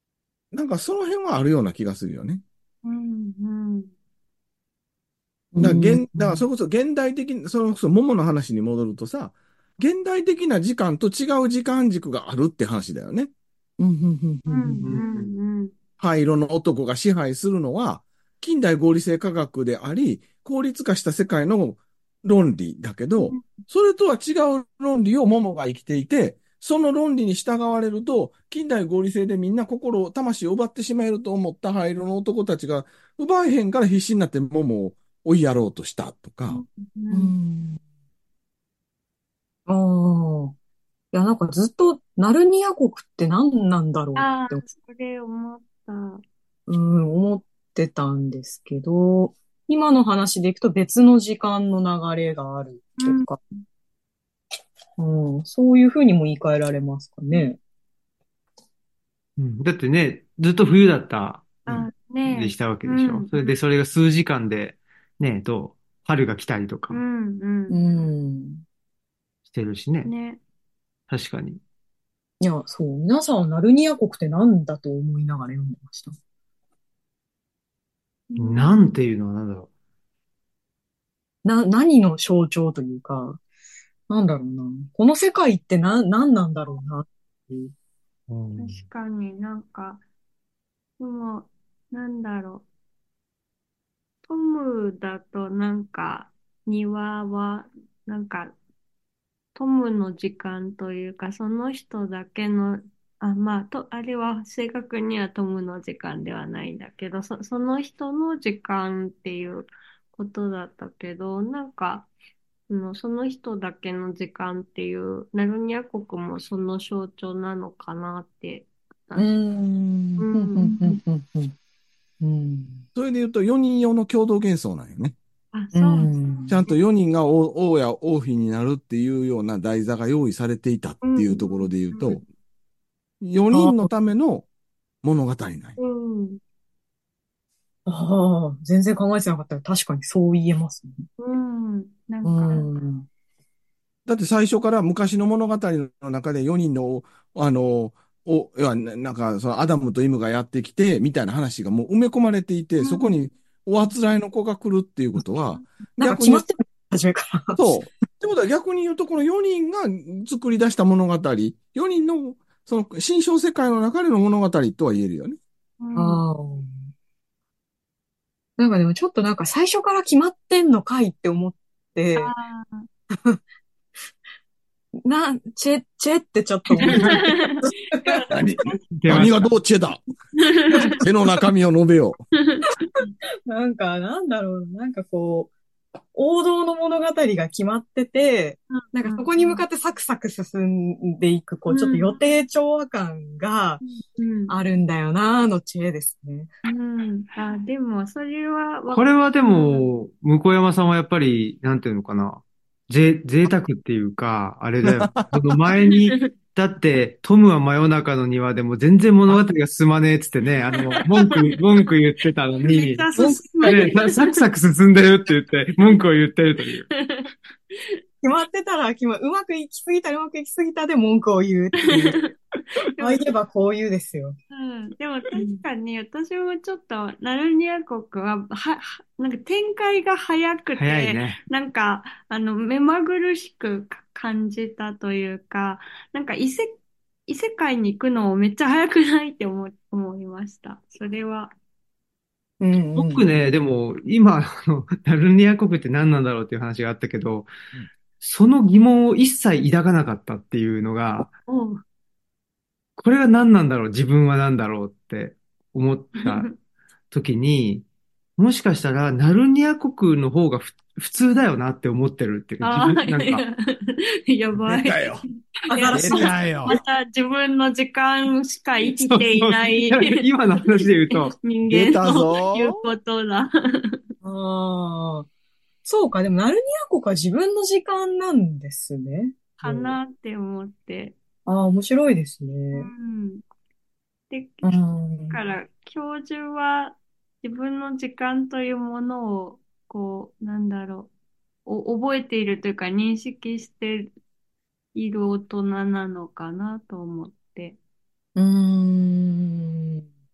なんかその辺はあるような気がするよね。 うんうんうだからん。 現、だからそれこそ現代的に、そのこそ桃の話に戻るとさ、現代的な時間と違う時間軸があるって話だよね。 うん、うん、うん、 うんううんうんんうん灰色の男が支配するのは、近代合理性科学であり、効率化した世界の論理だけど、 うんそれとは違う論理を桃が生きていて、その論理に従われると、近代合理性でみんな心を、魂を奪ってしまえると思った灰色の男たちが、奪えへんから必死になって桃を追いやろうとしたとか、 ううんん。ああ。いや、なんかずっと、ナルニア国って何なんだろああ、 うって、 それ思った。 うん、思ってたんですけど、今の話でいくと別の時間の流れがあるとうんか、うん、そういうふうにも言い換えられますかね。 うんだってね、ずっと冬だったうんあ、ねえ。 でしたわけうでしょ。 ん。 それで、それが数時間で、ね、どう、春が来たりとうかんううん。 ん。 してるしね。 ね。 確かに。 いや、そう。皆さんはナルニア国って何だと思いながら読んでました？ うんなんていうのはなんだろな、何の象徴というか、なんだろうな。この世界って何、何なんだろうなっていう。 う。う確ん。 かになんか、でも、なんだろう。トムだとなんか、庭は、なんか、トムの時間というか、その人だけの、あ、まあ、と、あれは正確にはトムの時間ではないんだけど、そ、その人の時間っていうことだったけど、なんか、その、その人だけの時間っていう、ナルニア国もその象徴なのかなって、 うー私。うん。ふんふんん。 ふんふんふん。うん。 それで言うとよにん用の共同幻想なんよね。 あ、 うそう。 ちゃんん。 とよにんが王王や王妃になるっていうような台座が用意されていたっうん。 ていうところで言ううん。 と、よにんのための物語なんよ。 うん。 ああ、全然考えてなかったら確かにそう言えますね。 うんなうんか、 ん。 だって最初から昔の物語の中でよにんの、あの、お、いや、ななんか、そのアダムとイムがやってきて、みたいな話がもう埋め込まれていて、 うん。 そこにおあつらいの子が来るっていうことは、 なんか逆に決まってる、初めから。 そう。ってことは逆に言うと、このよにんが作り出した物語、よにんのその新象世界の中での物語とは言えるよね。 うあん。 あ。なんかでもちょっとなんか最初から決まってんのかいって思っあて、 あ。 な、チェ、チェってちょっと思っちゃう。 でも、 何、 出ました。 何がどっちだ手の中身を述べよなんか、なんだろうな、なんかこう、王道の物語が決まってて、なんかそこに向かってサクサク進んでいく、こう、ちょっと予定調和感がうん。 あるんだよな、の知恵ですね。 うん。あ、でも、それはわかこれはでる。 も、向山さんはやっぱり、なんていうのかな。ぜ、贅沢っていうか、あれだよ。その前に、だって、トムは真夜中の庭でも全然物語が進まねえっつってね、あの、文句、文句言ってたのに、 めっちゃ進む。 ね、さサクサク進んでるって言って、文句を言ってるという。 決まってたら、決ま、うまくいきすぎたらうまくいきすぎたで文句を言うっていう。 でも、 ああ言えばこう言うですよ。 うん、でも確かに私もちょっとナルニア国は、は、はなんか展開が早くて、 早いね。 なんか、あの、目まぐるしくか感じたというか、なんか異世、異世界に行くのもめっちゃ早くないって思、思いました。それは。 うんうん僕ね、 うん。 でも、今、あのナルニア国って何なんだろうっていう話があったけど、 う。 その疑問を一切抱かなかったっていうのが、 おう。 これは何なんだろう、自分は何だろうって思った時に、もしかしたら、ナルニア国の方がふ普通だよなって思ってるっていうか、自ああ、 分、なんか、 いやいや、やばい。 出たよ。 いや、 出新しい。 たよ。 また自分の時間しか生きそうていそうそう。 ないいや今の話で言うと、 人出た間の言うぞ。 ことだ。 ああ。そうか、でもナルニア国は自分の時間なんですね。 かなって思って。 ああ、面白いですうね。 ん。で、 うん。 だから教授は自分の時間というものを、こう、なんだろう、お覚えているというか認識している大人なのかなと思って。 うーん。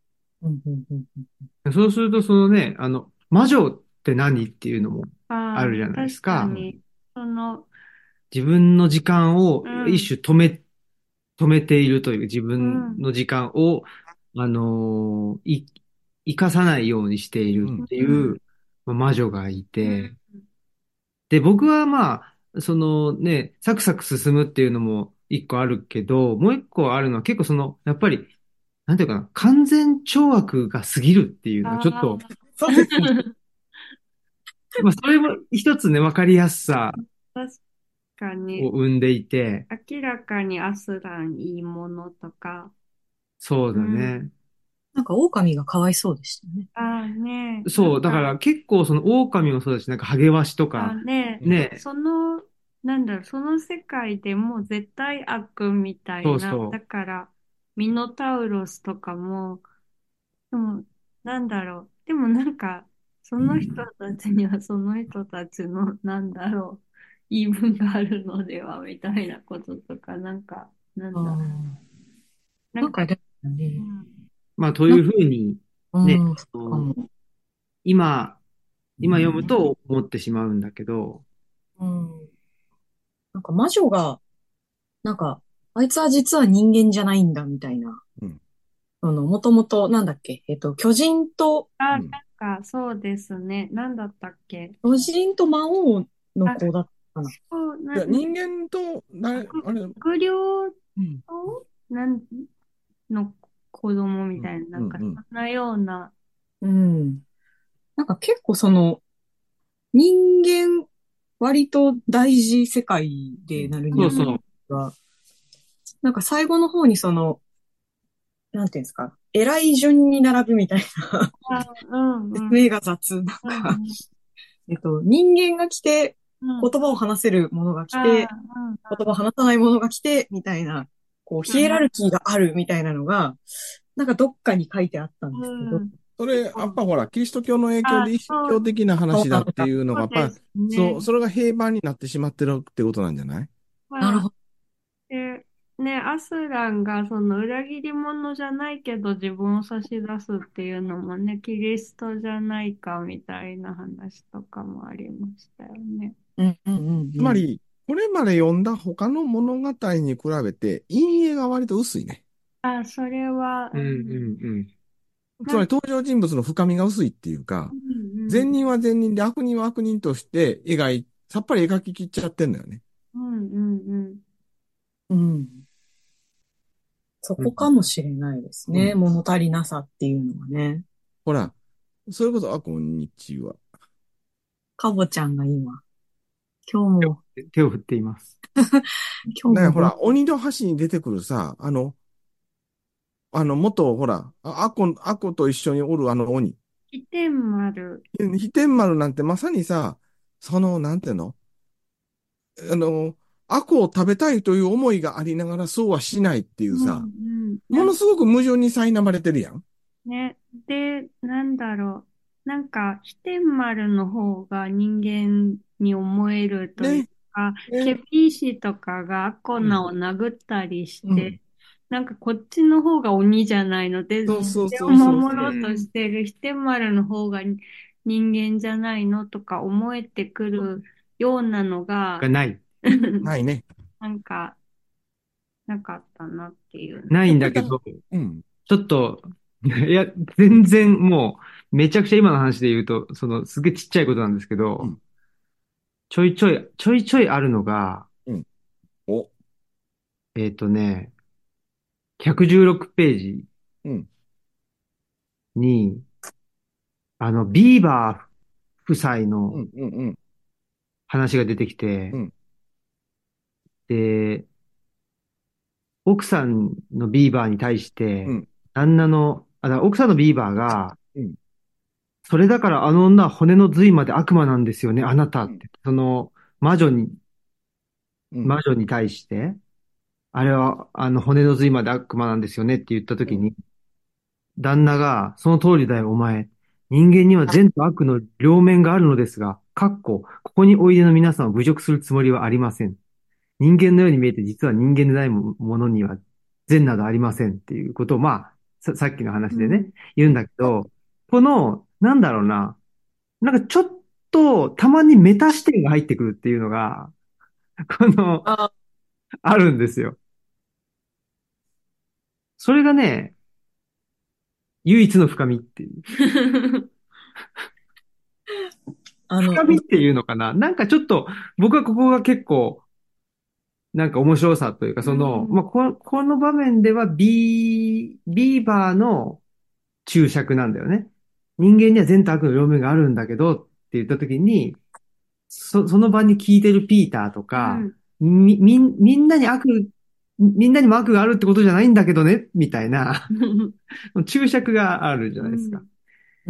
うんうんうんうん。 そうすると、そのね、あの、魔女って何っていうのもあああ、 るじゃないです確かか。 に、その、 自分の時間をうん、 一種止め、止めているという、自うん、 分の時間を、あのーい、生かさないようにしているうん。 っていうん、 う、まあ魔女がいうん、 て、で、僕はまあ、そのね、サクサク進むっていうのも一個あるけど、もう一個あるのは結構その、やっぱり、なんていうかな、完全懲悪が過ぎるっていうのがちょっと、 ああ、 そうですね。 まあそれも一つね、わかりやすさ確かに、 を生んでいて、 明らかにアスランいいものとか、 そううん、 だね。 なんか狼がかわいそうでしたね。 ああね、なんそう、だかか、 ら結構その狼もそうだし、なんかハゲワシとあか、 あね、 うん。 ね、 その、なんだろう、その世界でもう絶対悪みたいな、 そうそだから、ミノタウロスとかも、でも、なんだろう。でもなんか、その人たちにはその人たちの、なんだろう、言い分があるのでは、みたいなこととか、なんか、なあんだ、 あ。 なんか、 なんかでもね、 うん、 う。まあ、といなんか、 うふうに、ね、 うん、そあのうかも。 今、今読むと思ってしまうんだけど、 うん。なんか魔女が、なんか、あいつは実は人間じゃないんだみたいな。 うん。 あの、もともと、なんだっけ、えっと、巨人と、 あ、なんうん。 か、そうですね。なんだったっけ。 巨人と魔王のあ、 子だったかな。 そう、な、 いや、 な、 人間と、な、 悪、 あれ、 悪霊うん。 と、なんの子供みうん。 たいな、なうん。 んか、 うん。 そんなような、 うん。なんか結構その、人間、割と大事世界で、 うん。 ナルニアうん、 そうそう。 が、なんか最後の方にその、なんていうんですか、偉い順に並ぶみたいなあ、うん、 説うん、 明が雑。なんうん、 か、 うん、 えっと、人間が来て、 うん、 言葉を話せるものが来あ、 て、 うん、 言葉を話さないものが来て、みたいな、こう、 うん、 ヒエラルキーがあるみたいなのが、なんかどっかに書いてあったんですけど、 うん、 それ、 結構、 やっぱほら、キリスト教の影響あ、 で一神そう、 教的なそう話だってなのか。 いうのが、やっぱ、 そうですね。 そう、それが平板になってしまってるってことなんじゃない？ まあ、 なるほど。 で、ね、アスランがその裏切り者じゃないけど自分を差し出すっていうのもね、キリストじゃないかみたいな話とかもありましたよね。 うんうんうんうん。 つまり、これまで読んだ他の物語に比べて、陰影が割と薄いね。 あ、それは、 うんううん、 んうん。 つまなんか、 り登場人物の深みが薄いっていうか、 うん、うん、 善人は善人で悪人は悪人として描い、さっぱり描ききっちゃってんだよね。 うん、うん、うん。 うん。そこかもしれないですね。 うん。 物足りなさっていうのはね。 ほら、それこそ、あ、こんにちは。 かぼちゃんが今、今日も、 手を振っています。 今日もどん、 ね、ほら、鬼の橋に出てくるさ、あの、あの、元、ほら、あ、あこ、あこと一緒におるあの鬼。 飛天丸。 飛天丸なんてまさにさ、その、なんていうの、あの、アコを食べたいという思いがありながらそうはしないっていうん、 うさ、 うん。なんものすごく矛盾に苛まれてるやん。 ね。で、なんだろう。なんか、飛天丸の方が人間に思えるというね、 か、ケね、 ビー氏とかがアコうん、 ナを殴ったりしうん。 て、なんかこっちの方が鬼じゃないので、 そうそう手をそうそううそう。 守ろうとん。 してる飛天丸の方が人間じゃないのとか思えてくるようなのが、 がない。 ないね。 なんか、なかったなっていうの。 ないんやっぱりだから、 だけど、 うん、 ちょっと、いや、全然もう、めちゃくちゃ今の話で言うと、その、すげえちっちゃいことなんですけど、 うん、 ちょいちょい、ちょいちょいあるのが、 うん。お、 えっとね、ひゃくじゅうろくページうん、 に、あの、ビーバー夫妻のうん、うん、うん、 話が出てきて、 うん、 で、奥さんのビーバーに対して、 うん、 旦那の、あ、だから奥さんのビーバーが、 うん、 それだからあの女は骨の髄まで悪魔なんですよね、あなたうん、 って。その、魔女に、 うん、 魔女に対して、あれは、あの、骨の髄まで悪魔なんですよねって言ったとうん、 きに、旦那が、その通りだよ、お前。人間には善と悪の両面があるのですが、かっこ、ここにおいでの皆さんを侮辱するつもりはありません。人間のように見えて、実は人間でないもものには善などありませんっていうことを、まあ、 さ、さっきの話でね、言うんだけど、この、なんだろうな、なんかちょっと、たまにメタ視点が入ってくるっていうのが、この、 あ、 あるんですよ。それがね、唯一の深みっていう。 あの、 深みっていうのかななんかちょっと、僕はここが結構、なんか面白さというか、その、 うんまあ、こ、この場面ではビー、ビーバーの注釈なんだよね。人間には善と悪の両面があるんだけどって言った時に、そ、その場に聞いてるピーターとうか、 ん。 み、みん、みんなに悪、みんなにも悪があるってことじゃないんだけどね、みたいな注釈があるじゃうないですか。 ん。 うん。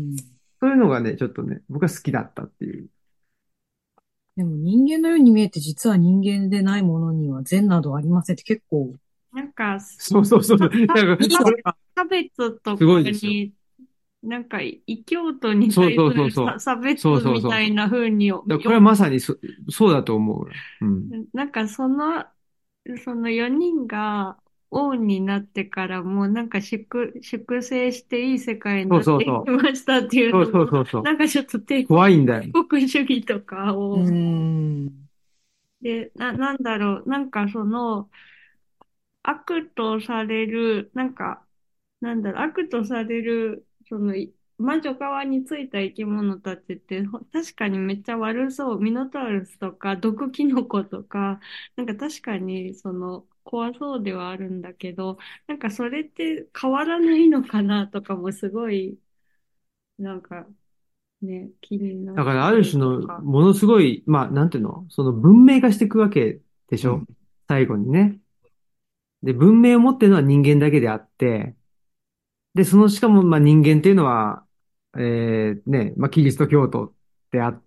そういうのがね、ちょっとね、僕は好きだったっていう。 でも人間のように見えて実は人間でないものには善などありませんって結構なんか、 そうそうそう。ださからいいそれ、 のか。 差別とすごかいですよ。 に、なんか異教徒にそうそう対するそうそう。 さ差別そうそうそう。 みたいな風に、よだからこれはまさにそ、そうだと思う。うん。 なんかその、そのよにんが王になってからもなんか粛、粛清していい世界にそうなっていきそうそう。 ましたっていうそうところ、 そうそうそう。 なんかちょっと帝国、 怖いんだよ。 国主義とかうを、 ん。 で、な、なんだろう、なんかその、悪とされる、なんか、なんだろう、悪とされる、その、い魔女側についた生き物たちって、ほ確かにめっちゃ悪そう。ミノタウルスとか、毒キノコとか、なんか確かに、その、怖そうではあるんだけど、なんかそれって変わらないのかなとかもすごい、なんかね、気になっだからあたりる種のとか。 ものすごい、まあ、なんていうのその文明化していくわけでしょうん。 最後にね。で、文明を持ってるのは人間だけであって、で、そのしかも、まあ人間っていうのは、えーね、まあキリスト教徒であって、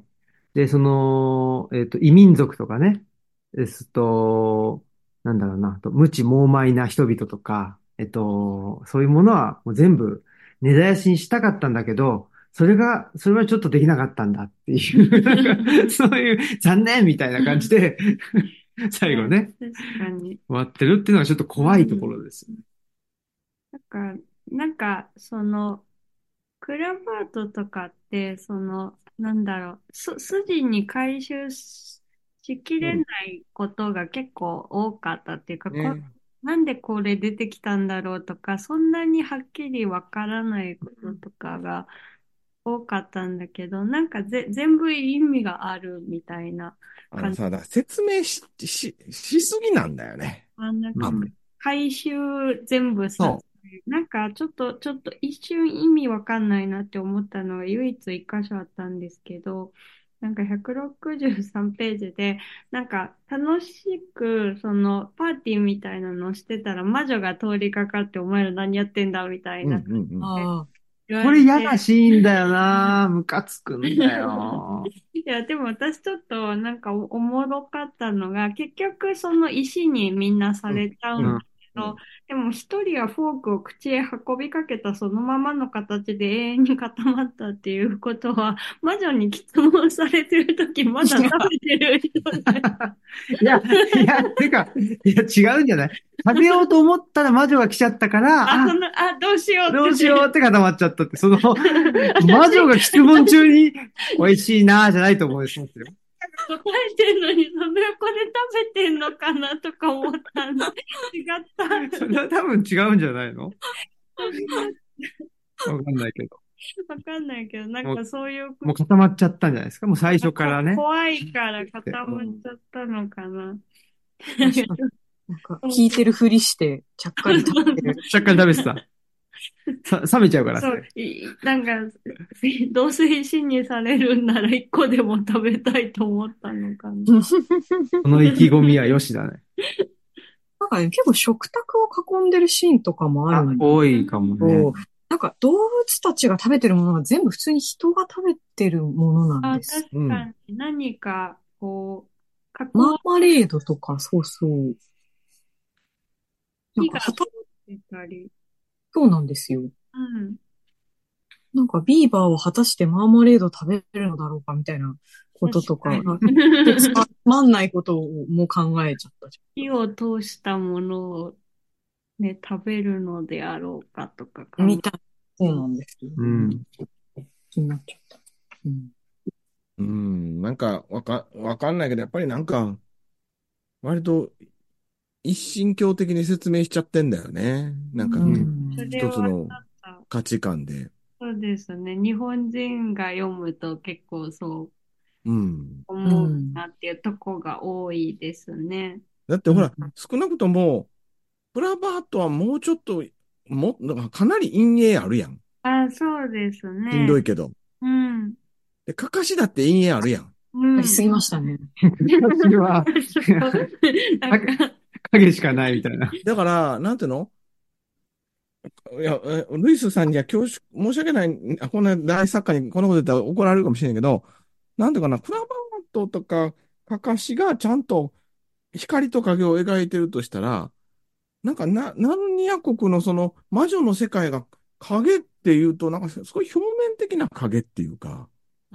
で、その、えっと、異民族とかね、ですと、なんだろうな、と無知猛邁な人々とか、えっと、そういうものはもう全部根絶やしにしたかったんだけど、それが、それはちょっとできなかったんだっていう、なんか、そういう残念みたいな感じで、最後ね、 ね、 確かに。 終わってるっていうのがちょっとう怖いとこん。 ろですよ。 なんか、なんか、その、クラバートとかって、その、なんだろう、す、筋に回収し、しきれなうん。 いことが結構多かったっていうか、こ、 ね。 なんでこれ出てきたんだろうとか、そんなにはっきりわからないこととかが多かったんだけど、なんかぜ、全部意味があるみたいな感じ。 あのさ、だから説明し、し、しすぎなんだよね。 あ、なんか、 多分。 回収全部さ、 そなんかちょっと、ちょっと一瞬意味わかんないなって思ったのが唯一一箇所あったんですけど、なんかひゃくろくじゅうさんページで、なんか楽しく、そのパーティーみたいなのをしてたら魔女が通りかかってお前ら何やってんだみたいう。うんなうんうん。 ああ、 言わこれ嫌なれて、 シーンだよな。ムカつくんだよ。 いや、でも私ちょっとなんかお、おもろかったのが、結局その石にみんなさうん。 れちゃううん。 んだけど、 うん。 でも一人はフォークを口へ運びかけたそのままの形で永遠に固まったっていうことは、魔女に質問されてるときまだ食べてる人で、 いや、いや、てか、いや、違うんじゃない食べようと思ったら魔女が来ちゃったかあ、 ら、あ、 その、あ、どうしようどうしってね。 ようって固まっちゃったって、その、魔女私、 が質問中に、美味しいなーじゃないと思いますよ。 答えてんのに、その横で食べてんのかなとか思ったんで、違った。 それは多分違うんじゃないのわかんないけど。 わかんないけど、なんもう、 かそういうもう固まっちゃったんじゃないですかもう最初からこ、 ね。 怖いからで固まっちゃったのかな。 なんか聞いてるふりしてちゃっかり食べてる。 しゃっかり食べてた。さ、冷めちゃうから、 そう、 それ。 いなんか、どうせ石にされるんなら一個でも食べたいと思ったのかな。 この意気込みはよしだね。 なんかね、結構食卓を囲んでるシーンとかもあるあ、 んだ多いかもけね。 ど、なんか動物たちが食べてるものが全部普通に人が食べてるものなんあ、 です。 確かに何か、こう、加工マーマレードとか、そうそう。なん火がか、はた、 通ってたり。 そうなんですよ。 うん。 なんかビーバーは果たしてマーマレード食べれるのだろうかみたいなこととか、 確かに。 あでつまんないことをもう考えちゃったじ火を通したものをね、食べるのであろうかとか考えみたい。そうなんですよ。 うん。 気になっちゃった。うん。 うん、なんか、わか、わかんないけど、やっぱりなんか、割と一神教的に説明しちゃってんだよね。なんか、 ううん。 ん。 それはちょ一つのっと、 価値観で。 そうですね。日本人が読むと結構そううん。 う思うん。 なっていうとこが多いですね。 うん。 だってほら、少なくとも、プラバートはもうちょっと、も、なんかかなり陰影あるやん。 あ、そうですしんどね。 いけど。 うん。 で、かかしだって陰影あるやん。 うん。 ありすぎましたね。 私は、 そうなんか、 影しかないみたいな。 だから、なんていうのいや、えルイスさんには恐縮、申し訳ない、あこんな大作家にこんなこと言ったら怒られるかもしれないけど、なんていうかな、プラバートとかかかしがちゃんと光と影を描いてるとしたら、なんかな、ナルニア国のその魔女の世界が影っていうと、なんかすごい表面的な影っていうか、 うん。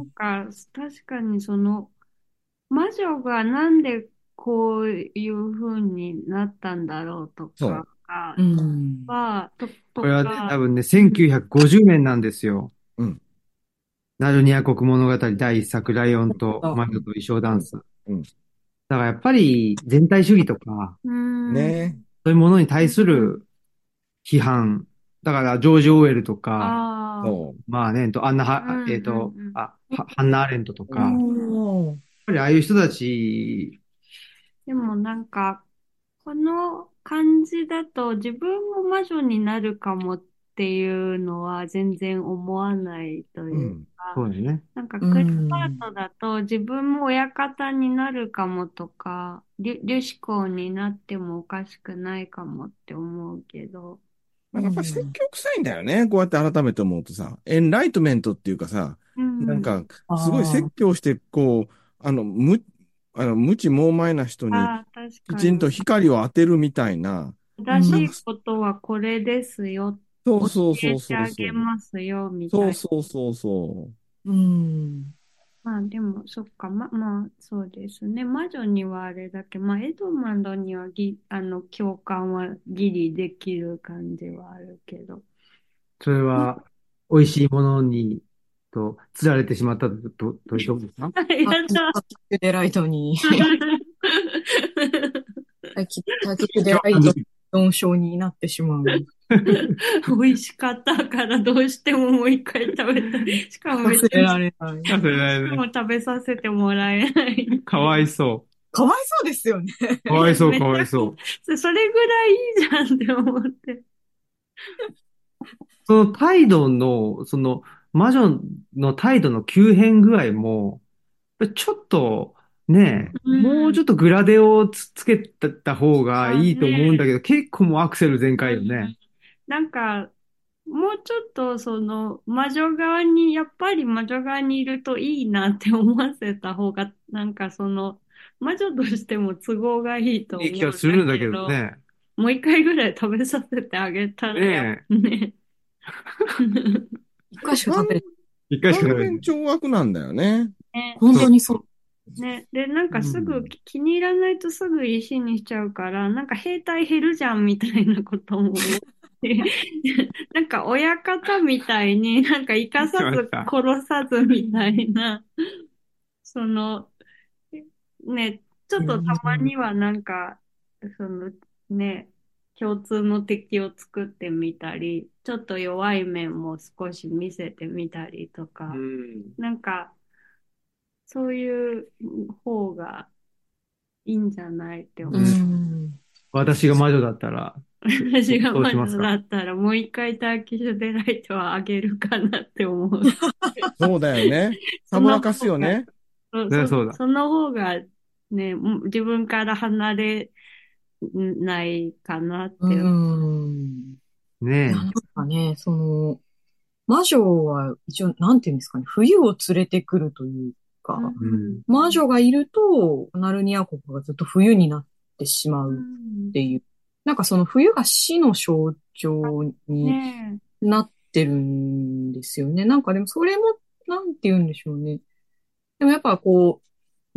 なんか、確かにその、魔女がなんでこういう風になったんだろうとそう。 かうん。 は、と、とこれはね、 か、 多分ね、せんきゅうひゃくごじゅうねんなんですよ。 うん。 ナルニア国物語第一作、ライオンとあ、 魔女と衣装ダうん。 ンス。だうん。 からやっぱり全体主義とか、 うーん、 ねそういうものに対する批判。だからジョージ・オーウェルとか、 え。 ああ、 そまあね、えっとアンナハ、 うん、 えっうん、 と、 うん。 あ、はハンナ・アーレントとか、やっおー。 ぱりああいう人たち、 でもなんか、この感じだと自分も魔女になるかもっていうのは全然思わないとう。ういうん。 か、 そうだよね。 なんかうクリパん。 ートだと自分も親方になるかもとか、リュ、リュシコになってもおかしくないかもって思うけど、 なんかやっぱり説うん。 教臭いんだよね。こうやって改めて思うとさ、エンライトメントっていうかさ、 うん。 なんか、すごい説ああ。 教して、こう、あの、無、あの、無知猛昧な人に、 ああ、確きちんとかに。 光を当てるみたいな、 うん。 なんか、 正しいことはこれですよ。教そうそうそうえてあそうそう。 げますよ、みそうたい。 そうそうそうん。 まあでも、そっか、ま、まあそうですね。魔女にはあれだけ、まあエドマンドにはぎ、あの、共感はギリできる感じはあるけど。 それは、美味しいものに、と、釣られてしまったと、と、というところですか？ やタキ、 だ。 タキフデライトに、タキ、タキフデライト共感づく。 の温床になってしまう。 美味しかったからどうしてももう一回食べたい。しかも別忘れにられない。 忘れられどうしてもない。 食べさせてもらえないってかわいいう。 そかわいそうですよね。 う。かいや、 わいそう、かめっちゃこわいそう。 う、それぐらいいいじゃんって思って。 その態度の、その、魔女の態度の急変具合も、ちょっと、ねうえ、もうん。 ちょっとグラデをつつけた方があ、 いいと思うんだねけど、結構もうアクセル全え。うん。 開よね。 なんか、もうちょっとその魔女側に、やっぱり魔女側にいるといいなって思わせた方が、なんかその魔女としても都合がいいといい気が思うんだするんだけけど、 どね。 もう一回ぐらい食べさせてあげたらやっねぱね。 一回しかう。 食べれ、 え。一回しか完食べない。 全懲悪なんだよね。 ね、 そう。 本当にそう。 ね。で、なんかすぐうん。 き気に入らないとすぐ石にしちゃうから、なんか兵隊減るじゃんみたいなことも思って、なんか親方みたいになんか生かしさずました。 殺さずみたいな、その、ね、ちょっとたまにはなんか、そのね、共通の敵を作ってみたり、ちょっと弱い面も少し見せてみたりとうか、 ん。 なんか、そういう方がいいんじゃないってう思う。 うん。 ん。 私が魔女だったら、 私がどう魔女しますか？ だったらもう一回ターキッシュデライトはあげるかなって思う。 そうだよね。 そたぶらかすの方が、 よね。 そ、そ、 ね、そうだ。 その方がね、も自分から離れないかなっうて。 ん。いや、 ねなんかね、その、魔女は一応、なんていうんですかね、冬を連れてくるといううか、 え。うん。 ん。 魔女がいると、ナルニア国がずっと冬になってしまううん。 っていう、なんかその冬が死の象徴にねなってるんですよね。なんかでもそれも、なんて言うんでしょうね。でもやっぱこう、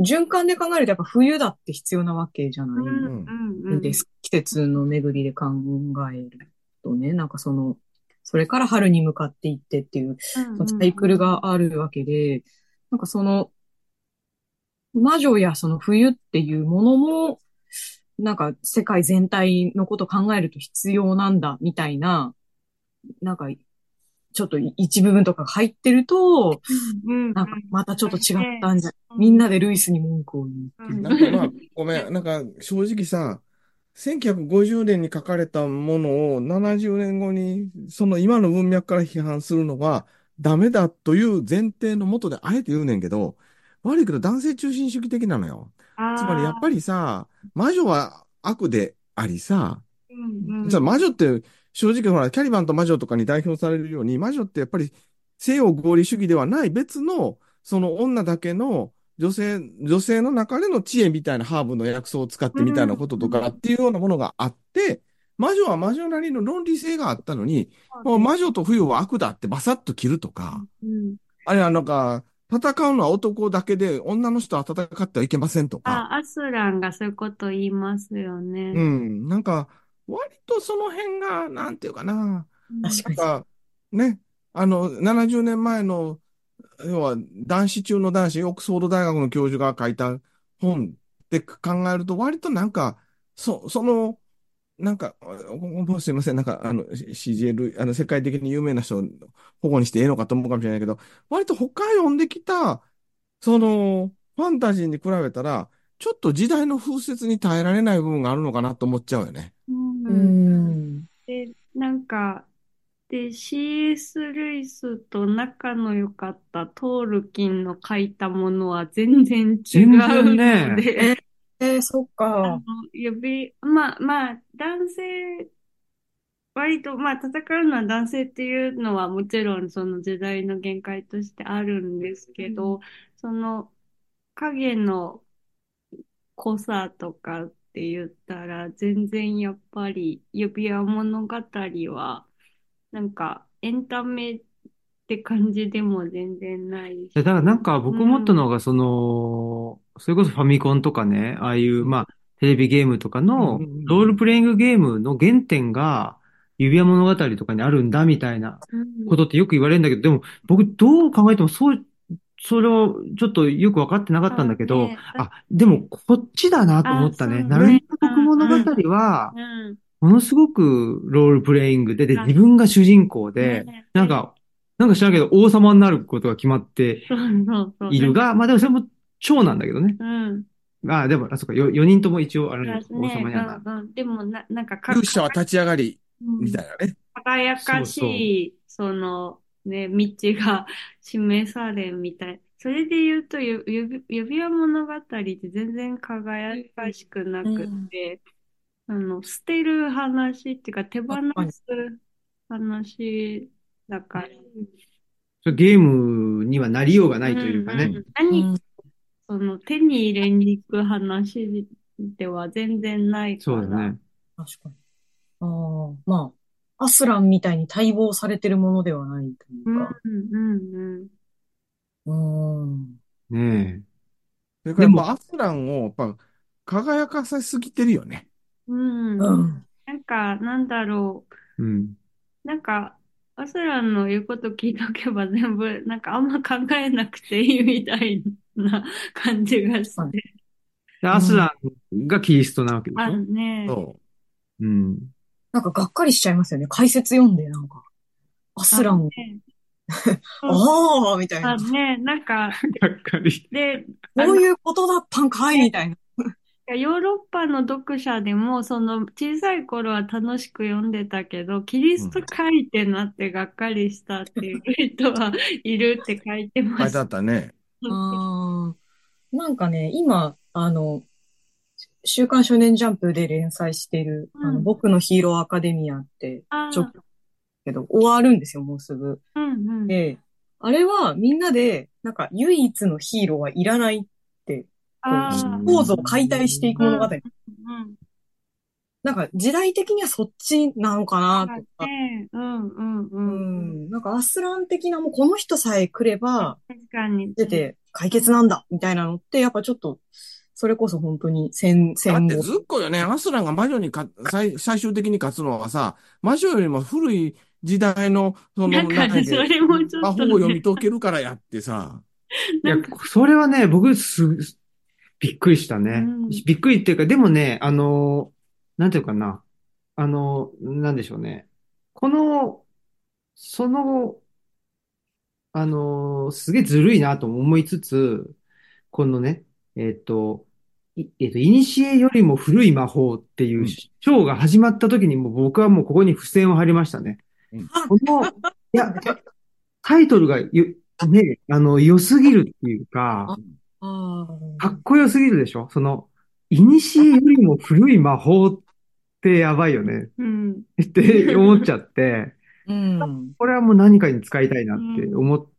循環で考えるとやっぱ冬だって必要なわけじゃないうんうんうん。 です。季節の巡りで考えるとね、なんかその、それから春に向かっていってっていう、 うんそのうんサイクルがあるわけで、なんかその、魔女やその冬っていうものも、なんか世界全体のことを考えると必要なんだ、みたいな、なんか、ちょっと一部分とかが入ってると、 うんうんうん。 なんかまたちょっと違ったんじゃ、 うんみんなでルイスに文句を言うっていう。 なんかまあ、ごめん、なんか正直さ、せんきゅうひゃくごじゅうねんに書かれたものをななじゅうねんごに、その今の文脈から批判するのはダメだという前提のもとであえて言うねんけど、悪いけど男性中心主義的なのよ。つまりやっぱああ、 りさ、魔女は悪でありさ、 うんじゃあうん。 魔女って正直ほら、キャリバンと魔女とかに代表されるように、魔女ってやっぱり西洋合理主義ではない別の、その女だけの女性、女性の中での知恵みたいなハーブの薬草を使ってみたいなこととかっていうようなものがあって、魔女は魔女なりの論理性があったのに、もう魔女と冬は悪だってバサッと切るとか、 うん。 あれはなんか、戦うのは男だけで女の人は戦ってはいけませんとか、 あ、アスランがそういうこと言いますよね。 うん、なんか、割とその辺が、なんていうかな、 うん確かに。 なんか、ね、あの、ななじゅうねんまえの、要は男子中の男子、オックスフォード大学の教授が書いた本で考えると、割となんか、そ、その、なんか、もうすいません、なんか、あの、シージェーエル、あの、世界的に有名な人を保護にしてええのかと思うかもしれないけど、割と他読んできた、その、ファンタジーに比べたら、ちょっと時代の風雪に耐えられない部分があるのかなと思っちゃうよね。 ううん。 ん。 で、なんか、で、シーエス ルイスと仲の良かったトールキンの書いたものは全然違全然うのね、 で、 えー、そっあの、 か。 指、まあまあ、男性、割と、まあ、戦うのは男性っていうのはもちろんその時代の限界としてあるんですけど、その影の濃さとかって言ったら、全然やっぱり指輪物語は、なんかエンタメって感じでも全然ないだからなんし、 かう僕思ったん、 のが、その、それこそファミコンとかね、ああいう、 うんまあ、テレビゲームとかうんうんの、ロールプレイングゲームの原点が、指輪物語とかにあるんだみたいなうん、 ことってよく言われるんだけど、でも僕どう考えてもそう、それをちょっとよく分かってなかったんあだけど、 ね、だっあ、でもて、 こっちだなと思あ、 ったね。 そうナルね、 ね、 ト国物語うん、うん、 は、 うん、 ものすごくロールプレイングで、で、 あ、 自分が主人公ね、 で、なんで、 か、なんか知らんけど王様になることが決まってそうそうそう、なんか、 いるが、まあでもそれも長なんだけどね。 うん、 ああ、でも、あ、そっか、よ、よにんとも一応、あれね、王だね、 様にはなる。 うんうん。でもな、なんかか、 勇か、 者は立ち上がり、 うん、 みたいなね。 輝かそうそしい、その、ね、道が示されんみたい。それで言うと、ゆ指、指輪物語って全然輝かしくなくうん。 て、あの、捨てる話っていうか、手放確かに。 す話だから。 う。ゲームにはなりようがなういというかね。 んうん。何、 うん。 その、手に入れに行く話では全然ないから。 そうだね。 確かに。ああ、まあ、アスランみたいに待望されてるものではないといううんか。 うんうん。 うーん。 ねえ。 それからでも、 やっぱアスランをやっぱ輝かせすぎてるよね。 うん。 うん。 なんか、なんだろうん。 う。なんか、アスランの言うこと聞いとけば全部、なんかあんま考えなくていいみたいな感じが確かに。 して。 でアスうん。 ランがキリストなわけでしあょ？ のね、 そうん。 なんかがっかりしちゃいますよね。解説読んで、なんか、アあのスラン、 ね、そうそう、 ああ、みたいな。 あね、なんか、 がっかり。 で、あの、 こういうことだったんかいみたいな。 ヨーロッパの読者でも、その小さい頃は楽しく読んでたけど、キリう。うストん。 書いてなってがっかりしたっていう人はいるって書いてま書いてあした。 ったね。 ああ、なんかね、今、あの、週刊少年ジャンプで連載している、あの、 うん。 僕のヒーローアカデミアって、ちょっああ、 とけど、終わるんですよ、もうすぐ。 うんうん。 で、あれはみんなで、なんか唯一のヒーローはいらないって、こう、 うああ、 構造を解ん。 体していくうん物語。 うんなんか時代的にはそっちなのかなあとか、 ね、うんうんううんうん。 ん、なんかアスラン的なもうこの人さえ来れば、 確かに。 出て解決なんだみたいなのって、やっぱちょっと、それこそ本当に戦、 だって戦後。 ずっこよね。アスランが魔女にか、最、最終的に勝つのはさ、魔女よりも古い時代の、その、 なんかね、 何で、 それもちょっと魔法を読みね、 解けるからやってさ、 いや、 なんか、 それはね、僕す、びっくりしたうね。 ん。 びっくりっていうか、でもね、あの、なんていうかな。あの、なんでしょうね。この、その、あの、すげえずるいなと思いつつ、このね、えっと、いえっと、古よりも古い魔法っていううん、 ショーが始まった時にもう僕はもうここに付箋を貼りましたね。 うん。 この、いや、タイトルがよ、ね、あの、良すぎるっていうか、 あ、あかっこよすぎるでしょその、古よりも古い魔法ってやばいよねうん。 って思っちゃって、 ー、うん。 これはもう何かに使いたいなうってん。 思って、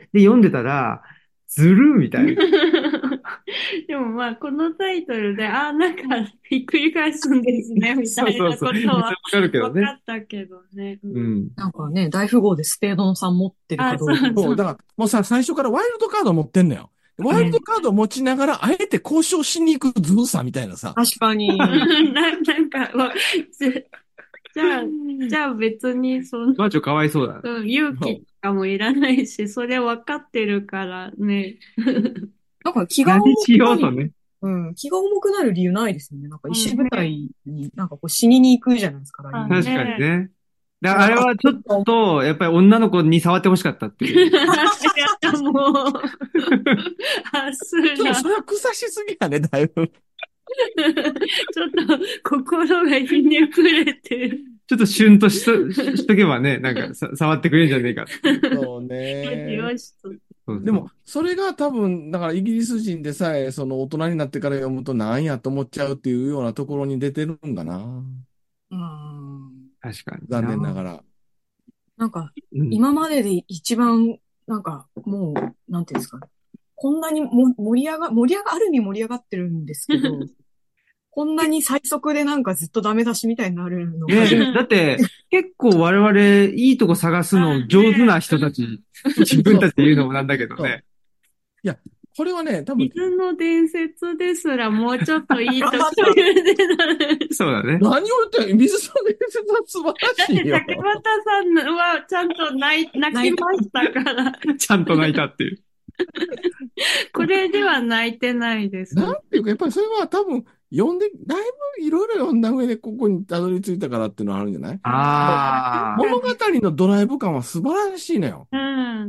で、読んでたら、ずるーみたいな。 でもまあ、このタイトルで、ああ、なんか、ひっくり返すんですね、みたいなそうそうそう。 ことはわかるけどね。 分かったけどね。うん。 うん。 なんかね、大富豪でスペードのさん持ってるあ、そうかどうか。 そう、 そう。 だから、もうさ、最初からワイルドカード持ってんのよ。ワイルドカード持ちながら、あえて交渉しに行くずるさみたいなさ。 確かに。 な、なんか、わじゃ、じゃあ、じゃあ別に、その、 マジョかわいそうだな。 うん、勇気とかもいらないし、それ分かってるからね。 なんか気が何し重くなる、 ようとね。 うん、気が重くなる理由ないですよね。なんか石舞うんね。 台になんかこう死にに行くじゃないですか、来あ、 年。 確かにね。 ね。だなんか、あ、 あれはちょっと、やっぱり女の子に触ってほしかったっていう。 やった、もう。あ、すら。 ちょっとそれは腐しすぎやね、だいぶ。 ちょっと心がひねくれてる。 ちょっとシュンとしと、ししとけばね、なんかさ触ってくれるんじゃねえかっていう。 そうよしね。 よしと。 そうそう。 でも、それが多分、だからイギリス人でさえ、その大人になってから読むとなんやと思っちゃうっていうようなところに出てるんかな。 うん。 確かに残念なな。 がら。 なんか、 うん。 今までで一番、なんか、もう、なんていうんですか。こんなにも盛り上が、盛り上が、ある意味盛り上がってるんですけど、こんなに最速でなんかずっとダメ出しみたいになるの初めね、 て。 だって、結構我々、いいとこ探すのあ、 上手なね。 人たち、自分たちで言うのもなんだけどそう。 ね。 いや、これはね、多分、 水の伝説ですらもうちょっといいとこ頑張った。 言ってたのに。 そうだね。 何を言ってんの水の伝説は素晴らだってしいよ。 竹俣さんはちゃんと泣い、泣きましたから。 ちゃんと泣いたっていう。 これでは泣いてないですね。 なんていうか、やっぱりそれは多分、読んで、だいぶいろいろ読んだ上でここにたどり着いたからっていうのはあるんじゃない？ ああ。 物語のドライブ感は素晴らしいのよ。 うん。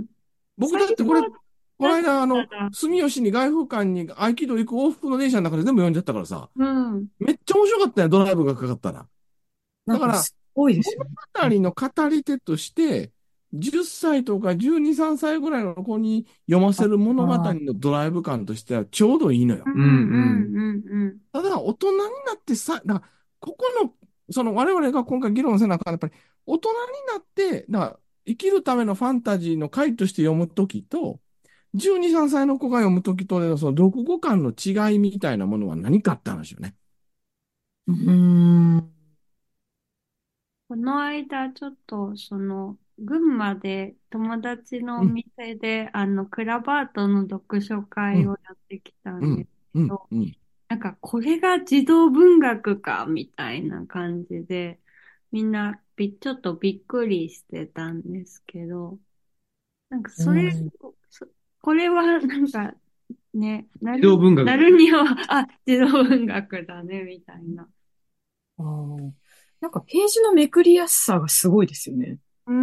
僕だ最ってこれ、こ後だっの間、あの、 たら、 住吉に外風館に合気道行く往復の電車の中で全部読んじゃったからさ、 うん。 めっちゃ面白かったよ、ドライブがかかったら。だから、 なんかすごいですよね。 物語の語り手として、じゅっさいとかじゅうに、さんさいぐらいの子に読ませる物語あのドライブ感としてはちょうどいいのよ。 うんうんうん。 うんうんただ、大人になってさ、だからここの、その我々が今回議論せなあかんやっぱり、大人になって、だから生きるためのファンタジーの回として読むときと、じゅうに、さんさいの子が読むときとで、その読後感の違いみたいなものは何かって話よね。 うーん。 この間、ちょっと、その、群馬で友達のおうん、 店で、あの、クラバートの読書うん、 会をやってきたうん、 んですうん、 けど、 うん。 なんか、これが児童文学か、みたいな感じで、みんなび、ちょっとびっくりしてたんですけど、なんか、 うそれ、 ん。 そこれは、なんか、ね、なる、 児童文学なだね。 るには、あ、児童文学だね、みたいな。 あー、なんかページのめくりやすさがすごいですよね。 うん。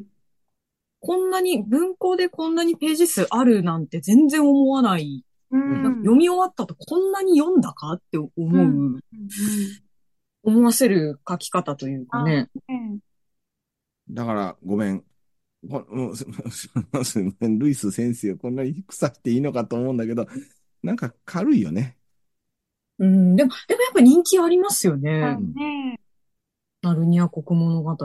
こんなに、文庫でこんなにページ数あるなんて全然思わない。 ううん、 なんかん。 読み終わったとこんなに読んだかって思うん。 う、 うん。 思わせる書き方というかあ、 ね。 ね。 だから、ごめん。こもうすすみません、ルイス先生をこんなに腐していいのかと思うんだけど、なんか軽いよね。 うん、でも、でもやっぱ人気ありますよあ、 ね。 うん。 ね。 ナルニア国物語って。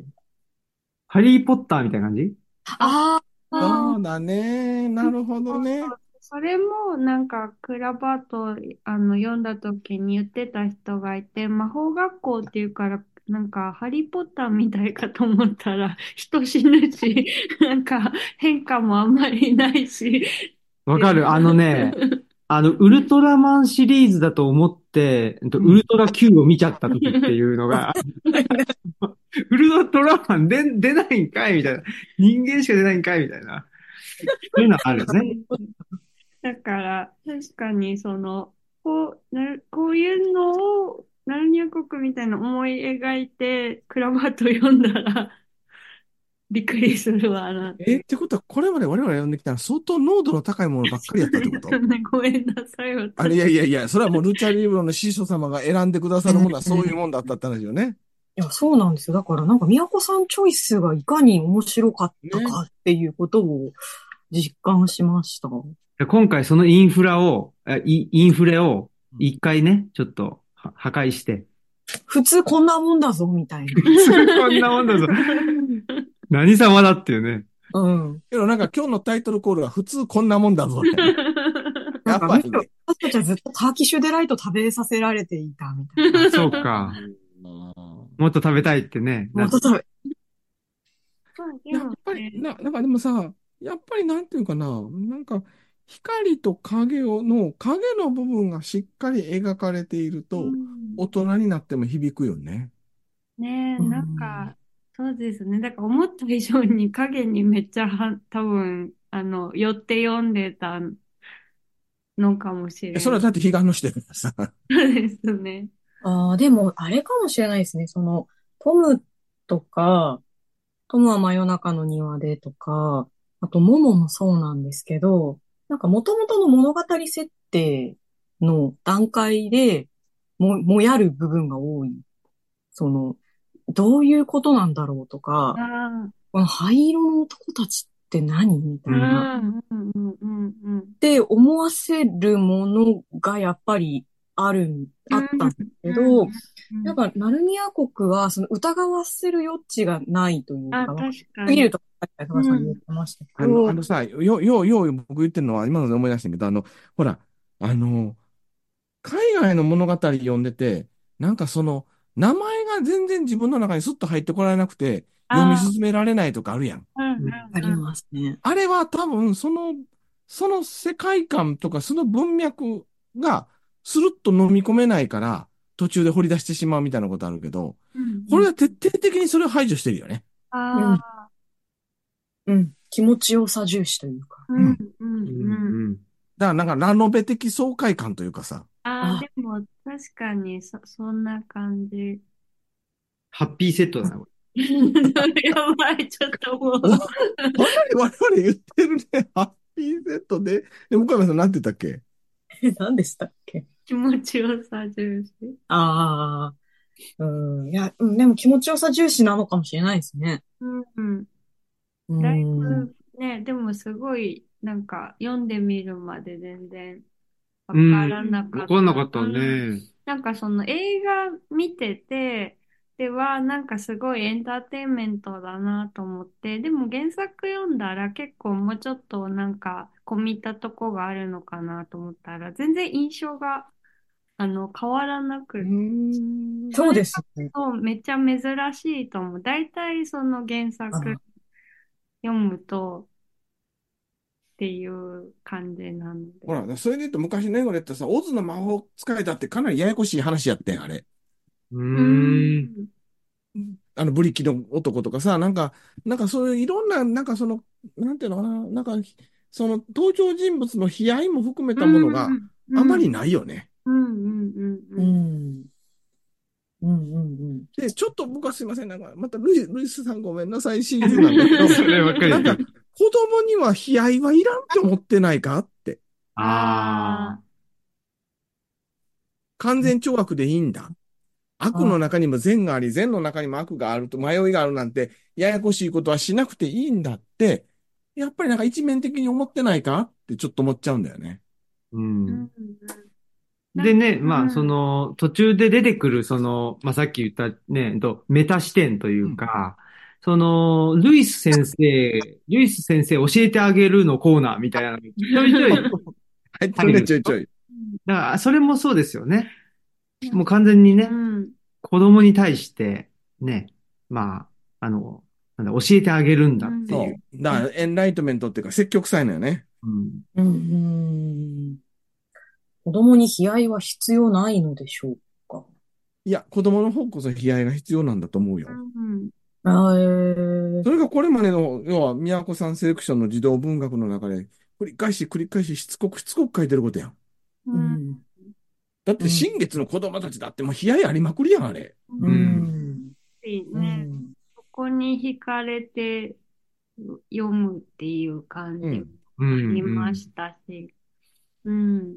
ハリーポッターみたいな感じ？ あ、 ああ、 そうだね。なるほどそうそね。 う。それもなんかクラバートあの読んだ時に言ってた人がいて、魔法学校っていうからなんかハリーポッターみたいかと思ったら人死ぬし、なんか変化もあんまりないし、 わかる。あのね、あの、ウルトラマンシリーズだと思って、えっとうんウルトラ Q を見ちゃった時っていうのが、ウルトラマン出、出ないんかいみたいな。人間しか出ないんかいみたいな。そういうのあるよね。 だから、確かに、その、こう、なる、こういうのを、ナルニア国みたいな思い描いて、クラバート読んだら、びっくりするわなっえ、 て。 ってことは、これまで我々が読んできたのは相当濃度の高いものばっかりやったってことごめんなさい、 あれ、 私。 いやいやいや、それはもうルチャリブロの師匠様が選んでくださるものはそういうもんだったって話よね。 いや、そうなんですよ。だからなんか、宮子さんチョイスがいかに面白かったね。 かっていうことを実感しました。 で今回そのインフラを、えイインフレをうん一回ね、ちょっとは破壊して、 普通こんなもんだぞ、みたいな。 こんなもんだぞ。何様だっていうね。 うん。 けどなんか今日のタイトルコールは普通こんなもんだぞ。やなんか、むしろっぱりね。 私たちはずっとターキッシュデライト食べさせられていた、みたいな。 あ、そうか。もっと食べたいってね。なもっと食べ、 まあ、でやっもぱり、 ね、 な、なんかでもさ、やっぱりなんていうかな、なんか光と影をの影の部分がしっかり描かれているうと、 ん、 大人になっても響くよね。 ねえ、 うなんん。 か、そうですね。だから思った以上に影にめっちゃは、多分、あの、寄って読んでたのかもしえ、それれない。 はだって彼岸のしてるからさ。 そうですね。 ああ、でも、あれかもしれないですね。その、トムとか、トムは真夜中の庭でとか、あと、モモもそうなんですけど、なんか元々の物語設定の段階でも、もやる部分が多い。その、どういうことなんだろうとか、 ああ、 この灰色の男たちって何みたうういな。っん。 ん、うん、うん、うん、うん。 て思わせるものがやっぱりある、あうん、 ったんですけうん、 ど、 うん。 やっぱナルニア国はその疑わせる余地がないというあ、 か、 確かに。 すぎるとか、高橋さん言っうん、 てましたけあの、あど、 のさ、よ、よ、よう僕言ってるのは今ので思い出したけど、あの、ほら、あの、海外の物語読んでて、なんかその、名前が全然自分の中にスッと入ってこられなくて、読みああ、 進められないとかあるやん。 うん、うん、 ありうん。 ますね。 あれは多分、その、その世界観とか、その文脈が、スルッと飲み込めないから、途中で掘り出してしまうみたいなことあるけど、 うん、うん。 これは徹底的にそれを排除してるよね。 うん、 ああ、 うん。気持ちよさ重視というか。 うん、 うん。 うん、 ううん。 ん。 だからなんかラノベ的爽快感というかさ、 ああ、 あ、 でも、確かに、そ、そんな感じ。 ハッピーセットだな、こやばい、ちょっともう。 お、かなり我々言ってるね。ハッピーセットで。で、向山さんなんて言ったっけ？ え、何でしたっけ？ 気持ちよさ重視。 ああー、うん。いや、うんでも気持ちよさ重視なのかもしれないですね。 うん。 うだいん。 ぶね、でもすごい、なんか読んでみるまで全然われ。うからん。 なかわった。 かんなかったうん。 ね。 なんかその映画見てて、ではなんかすごいエンターテインメントだなと思って、でも原作読んだら結構もうちょっとなんか込み入ったとこがあるのかなと思ったら、全然印象があの変わらなうーく、そそうん。 れがですね。 そうめっちゃ珍しいと思う。大体その原作あ、 読むと、っていう感じなので。 ほら、それで言うと昔の英語で言ったらさ、オズの魔法使いだってかなりややこしい話やってん、あれ。 ううーん。 ん。 あの、ブリキの男とかさ、なんか、なんかそういういろんな、なんかその、なんていうのかな、なんか、その登場人物の悲哀も含めうたものがん。うん。 あまりないよね。 うん。うん。うん。ううん。 ん。うんうんうん。 で、ちょっと僕はすいません、なんか、またルイ、ルイスさんごめんなさいシリーズなんだけど、 そればっかりなんか、 言ってる。 子供には悲哀はいらんって思ってないかって。 ああ。 あ完全懲悪でいいんだ。悪のあ、 中にも善があり、善の中にも悪があると、迷いがあるなんて、ややこしいことはしなくていいんだって、やっぱりなんか一面的に思ってないかってちょっと思っちゃうんだよね。 うあ。うん。 ん。うん。なんか、 でね、まあ、そうん。 の、途中で出てくる、その、まあ、さっき言ったね、えっとメタ視点というん。 うか、その、ルイス先生、ルイス先生教えてあげるのコーナーみたいなのがちょいちょい入ってるね、 入るでしょ。 ちょいちょい。 だから、それもそうですよね。もう完全にね、 うん。 子供に対して、ね、まあ、あの、なんだ、教えてあげるんだっていう。 そう。だから、エンライトメントっていうか、積極臭いのよね。 うん。 うん。子供に悲哀は必要ないのでしょうか。 いや、子供の方こそ悲哀が必要なんだと思ううよ。 ん。 あえー、 それがこれまでの、要は、宮子さんセレクションの児童文学の中で、繰り返し繰り返ししつこくしつこく書いてることやん。 うん。 うん。 だって、 うん。 新月の子供たちだってもう悲哀ありまくりやん、あれ。 ううん。 ん。うね、 ん。 そこに惹かれて読むっていう感じもうん。 うん。 ありうん。 ましたし、うん。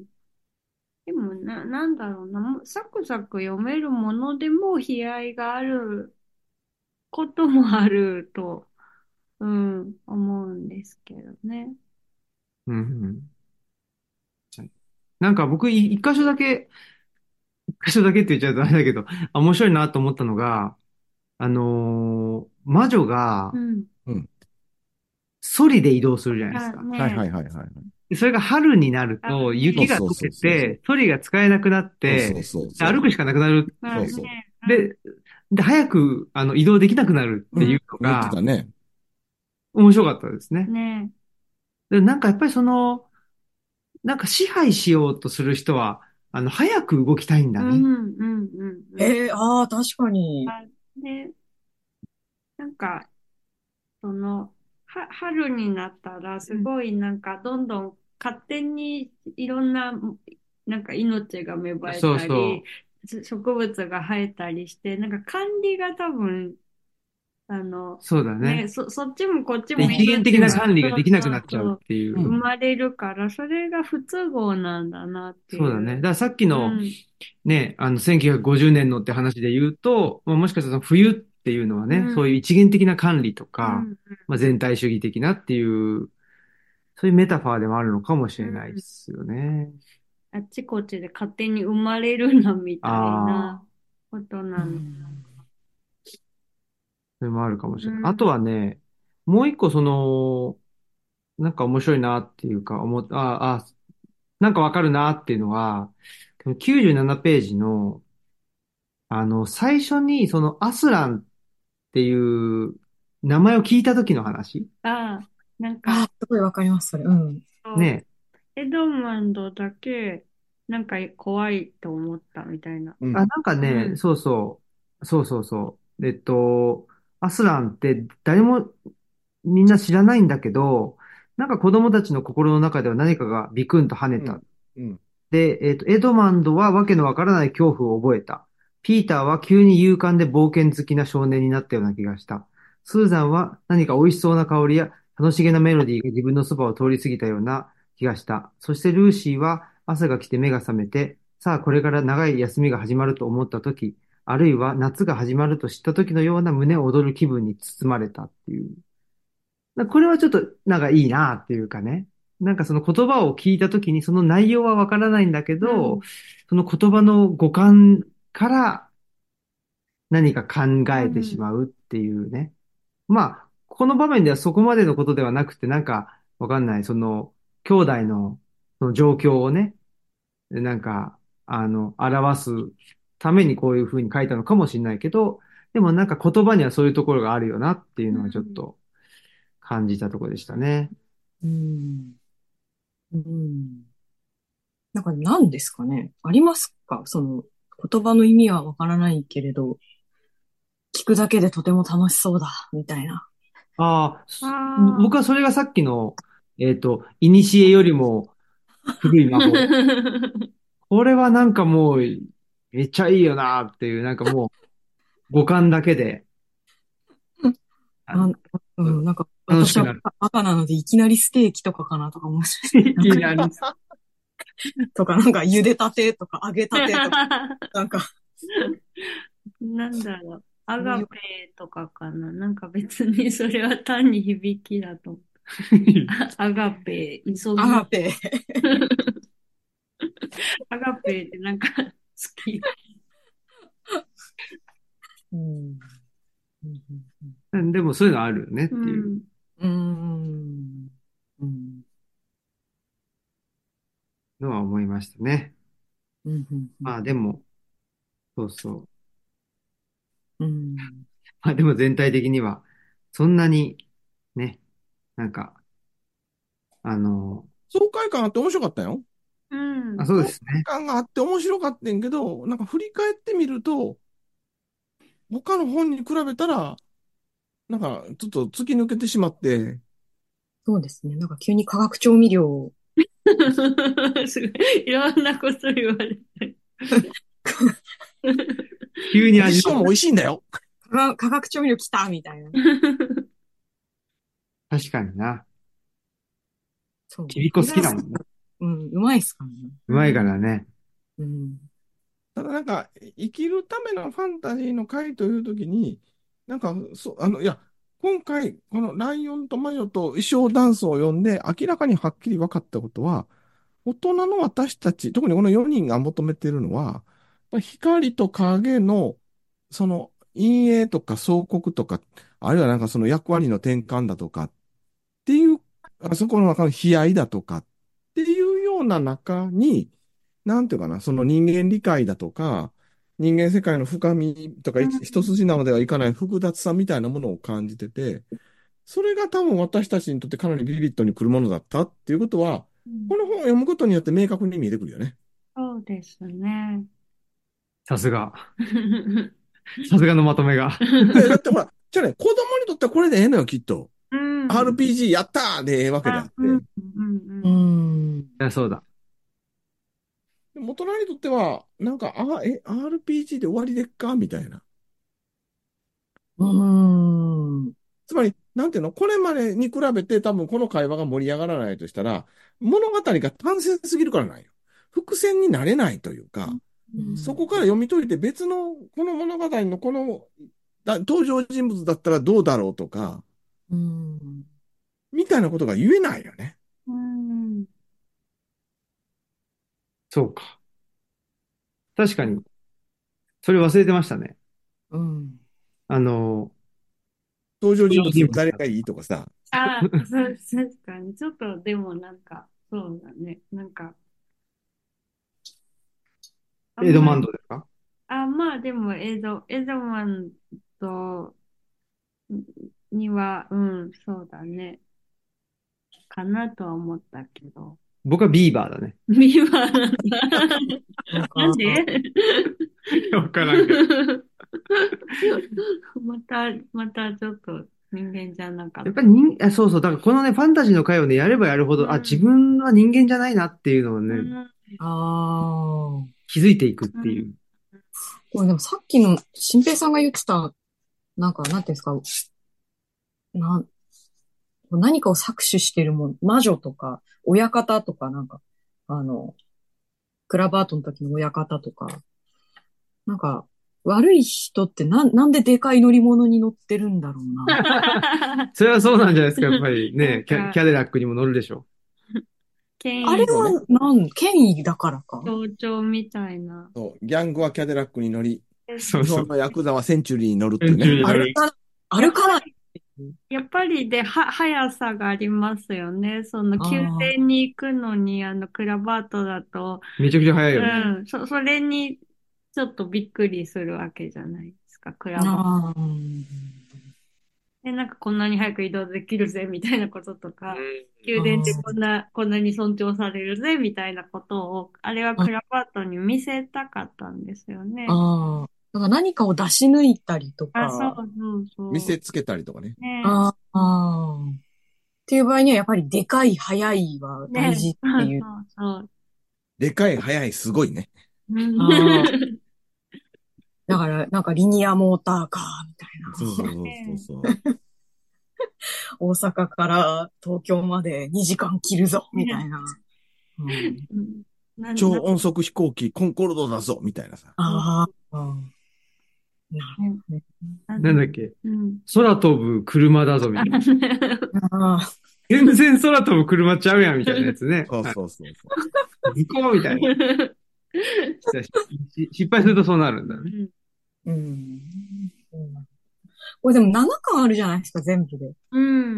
でもな、なんだろうな、もうサクサク読めるものでも悲哀があることもあると、うん、思うんですけどね。 うん。なんか僕、い一箇所だけ、一箇所だけって言っちゃうとあれだけど、あ、面白いなと思ったのが、あのー魔女がうん。 うん。 ソリで移動するじゃないですあ、 か。 はいね、 はいはいはい。 でそれが春になるあ、 と雪ね、 が溶けそうそうそうそうそう。 て、ソリが使えなくなっそうそうて、 そうそう。 歩くしかなくなる。 まあね、 そうそう。 うん、 で、で、早くあの移動できなくなるっうん。 ていうの言ってたがね。 面白かったですね。 ね、 で、なんかやっぱりその、なんか支配しようとする人は、あの、早く動きたいんだね。 うん、うん、うん、うん。 えー、ああ、確かに。 あ、で、なんか、その、は、春になったら、すごいなんか、どんどん勝手にいろんな、なんか命が芽生えそうたり、 そ植物が生えたりして、なんか管理が多分、あの、 う、そうだね。 ね、そ、そっちもこっちで、 も一元的な命が、 管理ができなくそうそなっちゃうっうそう、 ていう。 うん。 生まれるから、それが不都合なんだなってそうだね。だいう。 からさっきのうん、 ね、あの、せんきゅうひゃくごじゅうねんのって話で言うと、まあ、もしかしたらその冬っていうのはね、そううん、 いう一元的な管理とか、 うん、 まあ、全体主義的なっていう、そういうメタファーでもあるのかもしれないでうん。 すよね。 あっちこっちで勝手に生まれるなみたいああ、 なことうなんだ。 ん。 それもあるかもしれない。あとうん。 はね、もう一個その、なんか面白いなっていうか、思っ、ああ、なんかわかるなっていうのは、きゅうじゅうななページの、あの、最初にそのアスランっていう名前を聞いた時の話ああ、なんか、 ああ、すごいわかります、それ。うん。 そうね。 エドマンドだけ、なんか怖いと思ったみたいな。 あ、 うん。 なんかね、 うん。 そうそう、そうそうそう。えっと、アスランって誰もみんな知らないんだけど、なんか子供たちの心の中では何かがビクンと跳ねた。 うん。うん。 で、えっと、エドマンドはわけのわからない恐怖を覚えた。ピーターは急に勇敢で冒険好きな少年になったような気がした。スーザンは何か美味しそうな香りや楽しげなメロディーが自分のそばを通り過ぎたような気がした。そしてルーシーは朝が来て目が覚めて、さあこれから長い休みが始まると思った時、あるいは夏が始まると知った時のような胸躍る気分に包まれたっていう。なこれはちょっとなんかいいなっていうかね。なんかその言葉を聞いたときにその内容はわからないんだけど、 うん。 その言葉の語感から何か考えてしうん。 まうっていうね。まあ、この場面ではそこまでのことではなくて、なんかわかんない、その兄弟のその状況をね、なんか、あの、表すためにこういうふうに書いたのかもしれないけど、でもなんか言葉にはそういうところがあるよなっていうのはちょっうん。 と感じたところでしたね。 うん。うん。なんか何ですかね。ありますかその、言葉の意味はわからないけれど、聞くだけでとても楽しそうだ、みたいな。 ああ、 あす僕あ。 はそれがさっきの、えっと、いにしえよりも古い魔法。これはなんかもう、めっちゃいいよなっていう、なんかもう、五感だけで、ああ、 の、 うん、なんか私は楽しくなる。 赤なのでいきなりステーキとかかなとかもしれない。 いなんか、 きなり。 とかなんか茹でたてとか揚げたてとか、なんか、 なんだろう。アガそういうペとかかな。なんか別にそれは単に響きだと思う。アガペ、急ぎ。 アガペ。 アガペってなんか好き。 うん。うんうんでもそういうのあるよねっうていうん。 うん。うん。 のは思いましたね。 うん。うん。 まあでも、そうそう。 うん。 まあでも全体的には、そんなに、ね、なんか、あの、 爽快感あって面白かったよ。 うんあ、そうで爽快すね。 感があって面白かったんけど、なんか振り返ってみると、他の本に比べたら、なんかちょっと突き抜けてしまって、 そうですね。なんか急に化学調味料、 すごい。いろんなこと言われて。 急に味の、 塩も美味しいんだよ。 化化学調味料来たみたいな。 確かにな。 そう。 ちびっこ好きだもんね。 うん、うまいっすからね。 うまいからね。 うん。 ただなんか、生きるためのファンタジーの回というときに、なんか、そう、あの、いや、今回、このライオンと魔女と衣装ダンスを読んで、明らかにはっきり分かったことは、大人の私たち、特にこのよにんが求めているのは、光と影の、その、陰影とか相国とか、あるいはなんかその役割の転換だとかっていう、あそこの中の悲哀だとかっていうような中に、なんていうかな、その人間理解だとか、人間世界の深みとか、 うん一一筋縄ではいかない複雑さみたいなものを感じてて、それが多分私たちにとってかなりビビッドに来るものだったっていうことは、この本を読むことによって明確に見えてくるよね。 そうですね。 さすが。さすがのまとめが。 え、だってほら、じゃあね、子供にとってはこれでええのよ、きっと。 うん。 アールピージー やったーでええわけでああ、 って。 うん、うん、 ううん。 ん。 いや、そうだ。 でも大人にとっては、なんか、あ、え、アールピージー で終わりでっかみたいな。 うん。 つまり、なんていうの、これまでに比べて多分この会話が盛り上がらないとしたら、物語が単線すぎるからなんよ。伏線になれないというか、そこから読み解いて別の、この物語のこのだ登場人物だったらどうだろうとか、 うん。 みたいなことが言えないよね。 うん。 そうか。確かに。それ忘れてましたね。 うん。 あの、 登場人登場人物だ。 物誰がいいとかさ、 あ、そう、確かに。ちょっと、でもなんか、そうだね。なんか、あんエドマンまり、 ドですか？ あ、まあでも、エド、エドマンとには、うん、そうだね。かなとは思ったけど。 僕はビーバーだね。 ビーバーなんだ。 なんか、 なんで？ わからんけど。 また、またちょっと人間じゃなかった。 やっぱり人、あ、そうそう。だからこのね、ファンタジーの回をね、やればやるほど、あ、自うん。 分は人間じゃないなっていうのをね、 うん。 ああ。 気づいていくっうん。 ていう。 これでもさっきの、新平さんが言ってた、なんか、なんていうんですか、な、何かを搾取してるもん、魔女とか、親方とか、なんか、あの、クラバートの時の親方とか、なんか、悪い人ってなん、なんででかい乗り物に乗ってるんだろうな。 それはそうなんじゃないですか。やっぱりね、キャ、 なんか、 キャデラックにも乗るでしょあれ権威、 そうね。 は、なん、権威だからか。 象徴みたいな。 そう、ギャングはキャデラックに乗り、 う。 ですそうそう。 日本のヤクザはセンチュリーに乗るっていうね。 連中に乗る。 歩か、 やっぱ歩かない。 り、やっぱりで、は、速さがありますよね。その、 あ宮あ、 殿に行くのに、あの、クラバートだと、 めちゃくちゃ早いよね。 うん、そ、それに、ちょっとびっくりするわけじゃないですか、クラバート。 ああ、 で、なんかこんなに早く移動できるぜ、みたいなこととか、宮あ殿でこんな、こんなに尊重されるぜ、みたいなことを、あれはあ、 クラバートに見せたかったんですよね。 ああ。だから何かを出し抜いたりとあ、そうか、 そうそ見せつけたりとかね。 う。ねああ、ああ。っていう場合にはやっぱりでかい、速いはえ、ねえ、 大事っそうていう。 そうそう。 でかい、速い、すごいね。 うん。 ああ。だから、なんかリニアモーターカーみたいそうそうそうそうねそう。 な。大阪から東京までにじかん切るぞみたえ、 いな。うん、 うん。な、な、 超音速飛行機、コンコルドだぞ、みたいなさ。 ああ、なるね、 ほどね。 な、 なんだっけ。 うん。 空飛ぶ車だぞ、みたいな。 ああ、 全然空飛ぶ車ちゃうやん、みたいなやつね。 そうはい。 そうそうそう。 図工みたいな。し失敗するとそうなるんだね。 うん。うんこれでもななかんあるじゃないですか、全部で。 うん。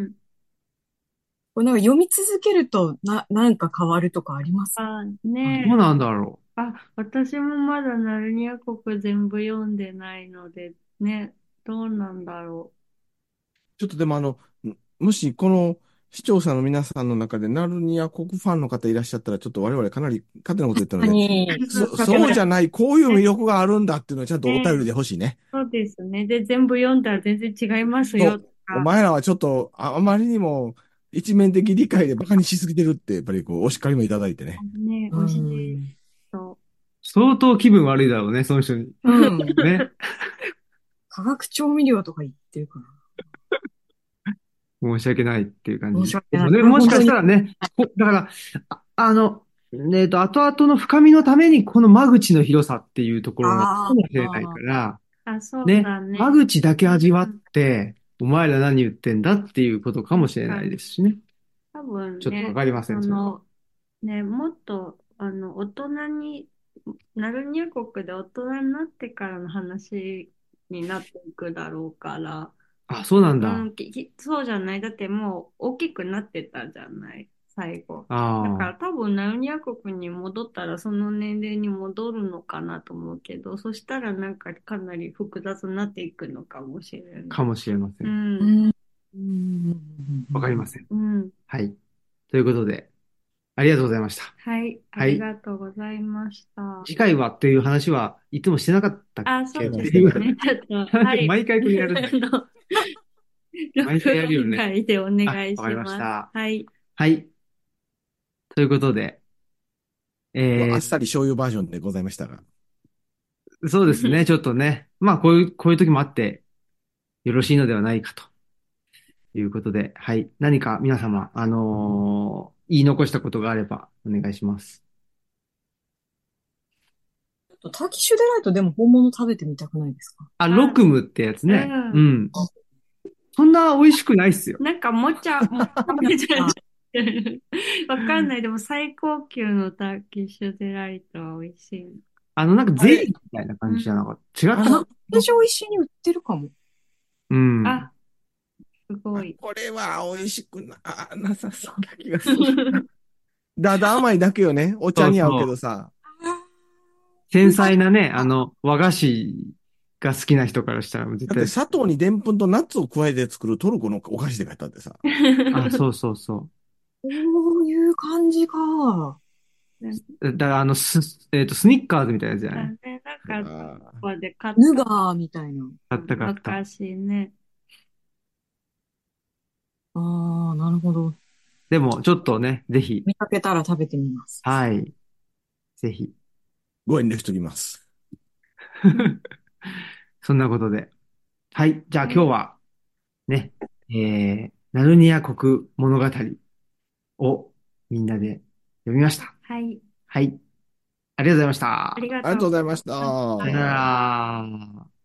これなんか読み続けるとな、なんか変わるとかありますあ、 かね。 ねえ。 どうなんだろあ、私もまだナルニア国全部読んでないので、ね、どうなんだろちょっとでもあの、もしこの視聴者の皆さんの中でナルニア国ファンの方いらっしゃったら、ちょっと我々かなり勝手なこと言ったの確かで、 に、 そ、 かけない。 そうじゃない、こういう魅力があるんだっていうのをちゃんとお便りで欲しいね。 そうですね。で、全部読んだら全然違いますよとそう。おか。 前らはちょっと、あ、あまりにも一面的理解でバカにしすぎてるって、やっぱりこう、お叱りもいただいてね。 ね、 う教えん。 と。 相当気分悪いだろうね、その人に。 うん。 ね。 化学調味料とか言ってるから。 申し訳ないっていう感じ。 申し訳ない。 でもね、もしかしこれ本当に。 たらね、こだから、あ、あの、えっと、後々の深みのために、この間口の広さっていうところがあるかあもしれないかあ、 ら、 あ、そうね、 だね。 間口だけ味わって、お前ら何言ってんだっていうことかもしれないですしね。 多分ね、 ちょっとわかりません、それは。 あの、ね、もっと、あの、大人に、ナルニア国で大人になってからの話になっていくだろうから、 あ、そうなんだ。 うん、ききそうじゃない。だってもう大きくなってたじゃない、最後。だかあら多分ナルニア国に戻ったらその年齢に戻るのかなと思うけど、そしたらなんかかなり複雑になっていくのかもしれない。 あ、かもしれませ。 うんん。 うん。うんわかりません。 うん。 はい。ということで、ありがとうございました。 はい。あはい。 りがとうございました。 次回はっていう話はいつもしてなかったっあ、そけうでっていう。 すね。ちょっと、 なんはい。 か毎回これやるんだ。 あの、 毎回やるよろっぷん以ね。 内でおあ、 願いわかりましします。 た。 はい。 はい。ということで、えあっさり醤油バージョンでございましたが。 ー、そうですね。ちょっとね。まあ、こういう、こういう時もあってよろしいのではないかということで、はい。何か皆様、あのー言い残したことがあればお願いします。 ターキッシュデライトでも本物食べてみたくないですか？ あ、ロあ、 クムってやつうね。うん。 ん。そんな美味しくないっすよ。 なんかもちゃ、もちゃめちゃわかんない。でも最高級のターキッシュデライトは美味しい。 あの、なんかあれ、 ゼリーみたいな感じじゃなかった。違ったかな。 あの、 成城石井に売ってるかも。 うん。 あ、すごあ、 い。 これは美味しくな、あ、なさそうな気がする。だだ甘いだけよね。お茶そうに合うけそう。 どさ。 繊細なね、あの、和菓子が好きな人からしたら絶だって対、 砂糖にでんぷんとナッツを加えて作るトルコのお菓子で書いてあってさ。 あ、そうそうそそういう感じか。 う。だからあの、ス、えっと、スニッカーズみたいなやつじゃない。 だね、なんか、どあこで買っヌガーみたいな。 買った買たった。 昔ね。 ああ、なるほど。 でも、ちょっとね、ぜひ、 見かけたら食べてみます。 はい、ぜひ。 ご遠慮しておきます。 そんなことで。はい、じゃあはい。 今日はね、えー、ナルニア国物語をみんなで読みました。 はい。 はい、ありがとうございましありた。 ありががとうございとうございましましさよなた。 た。 ら。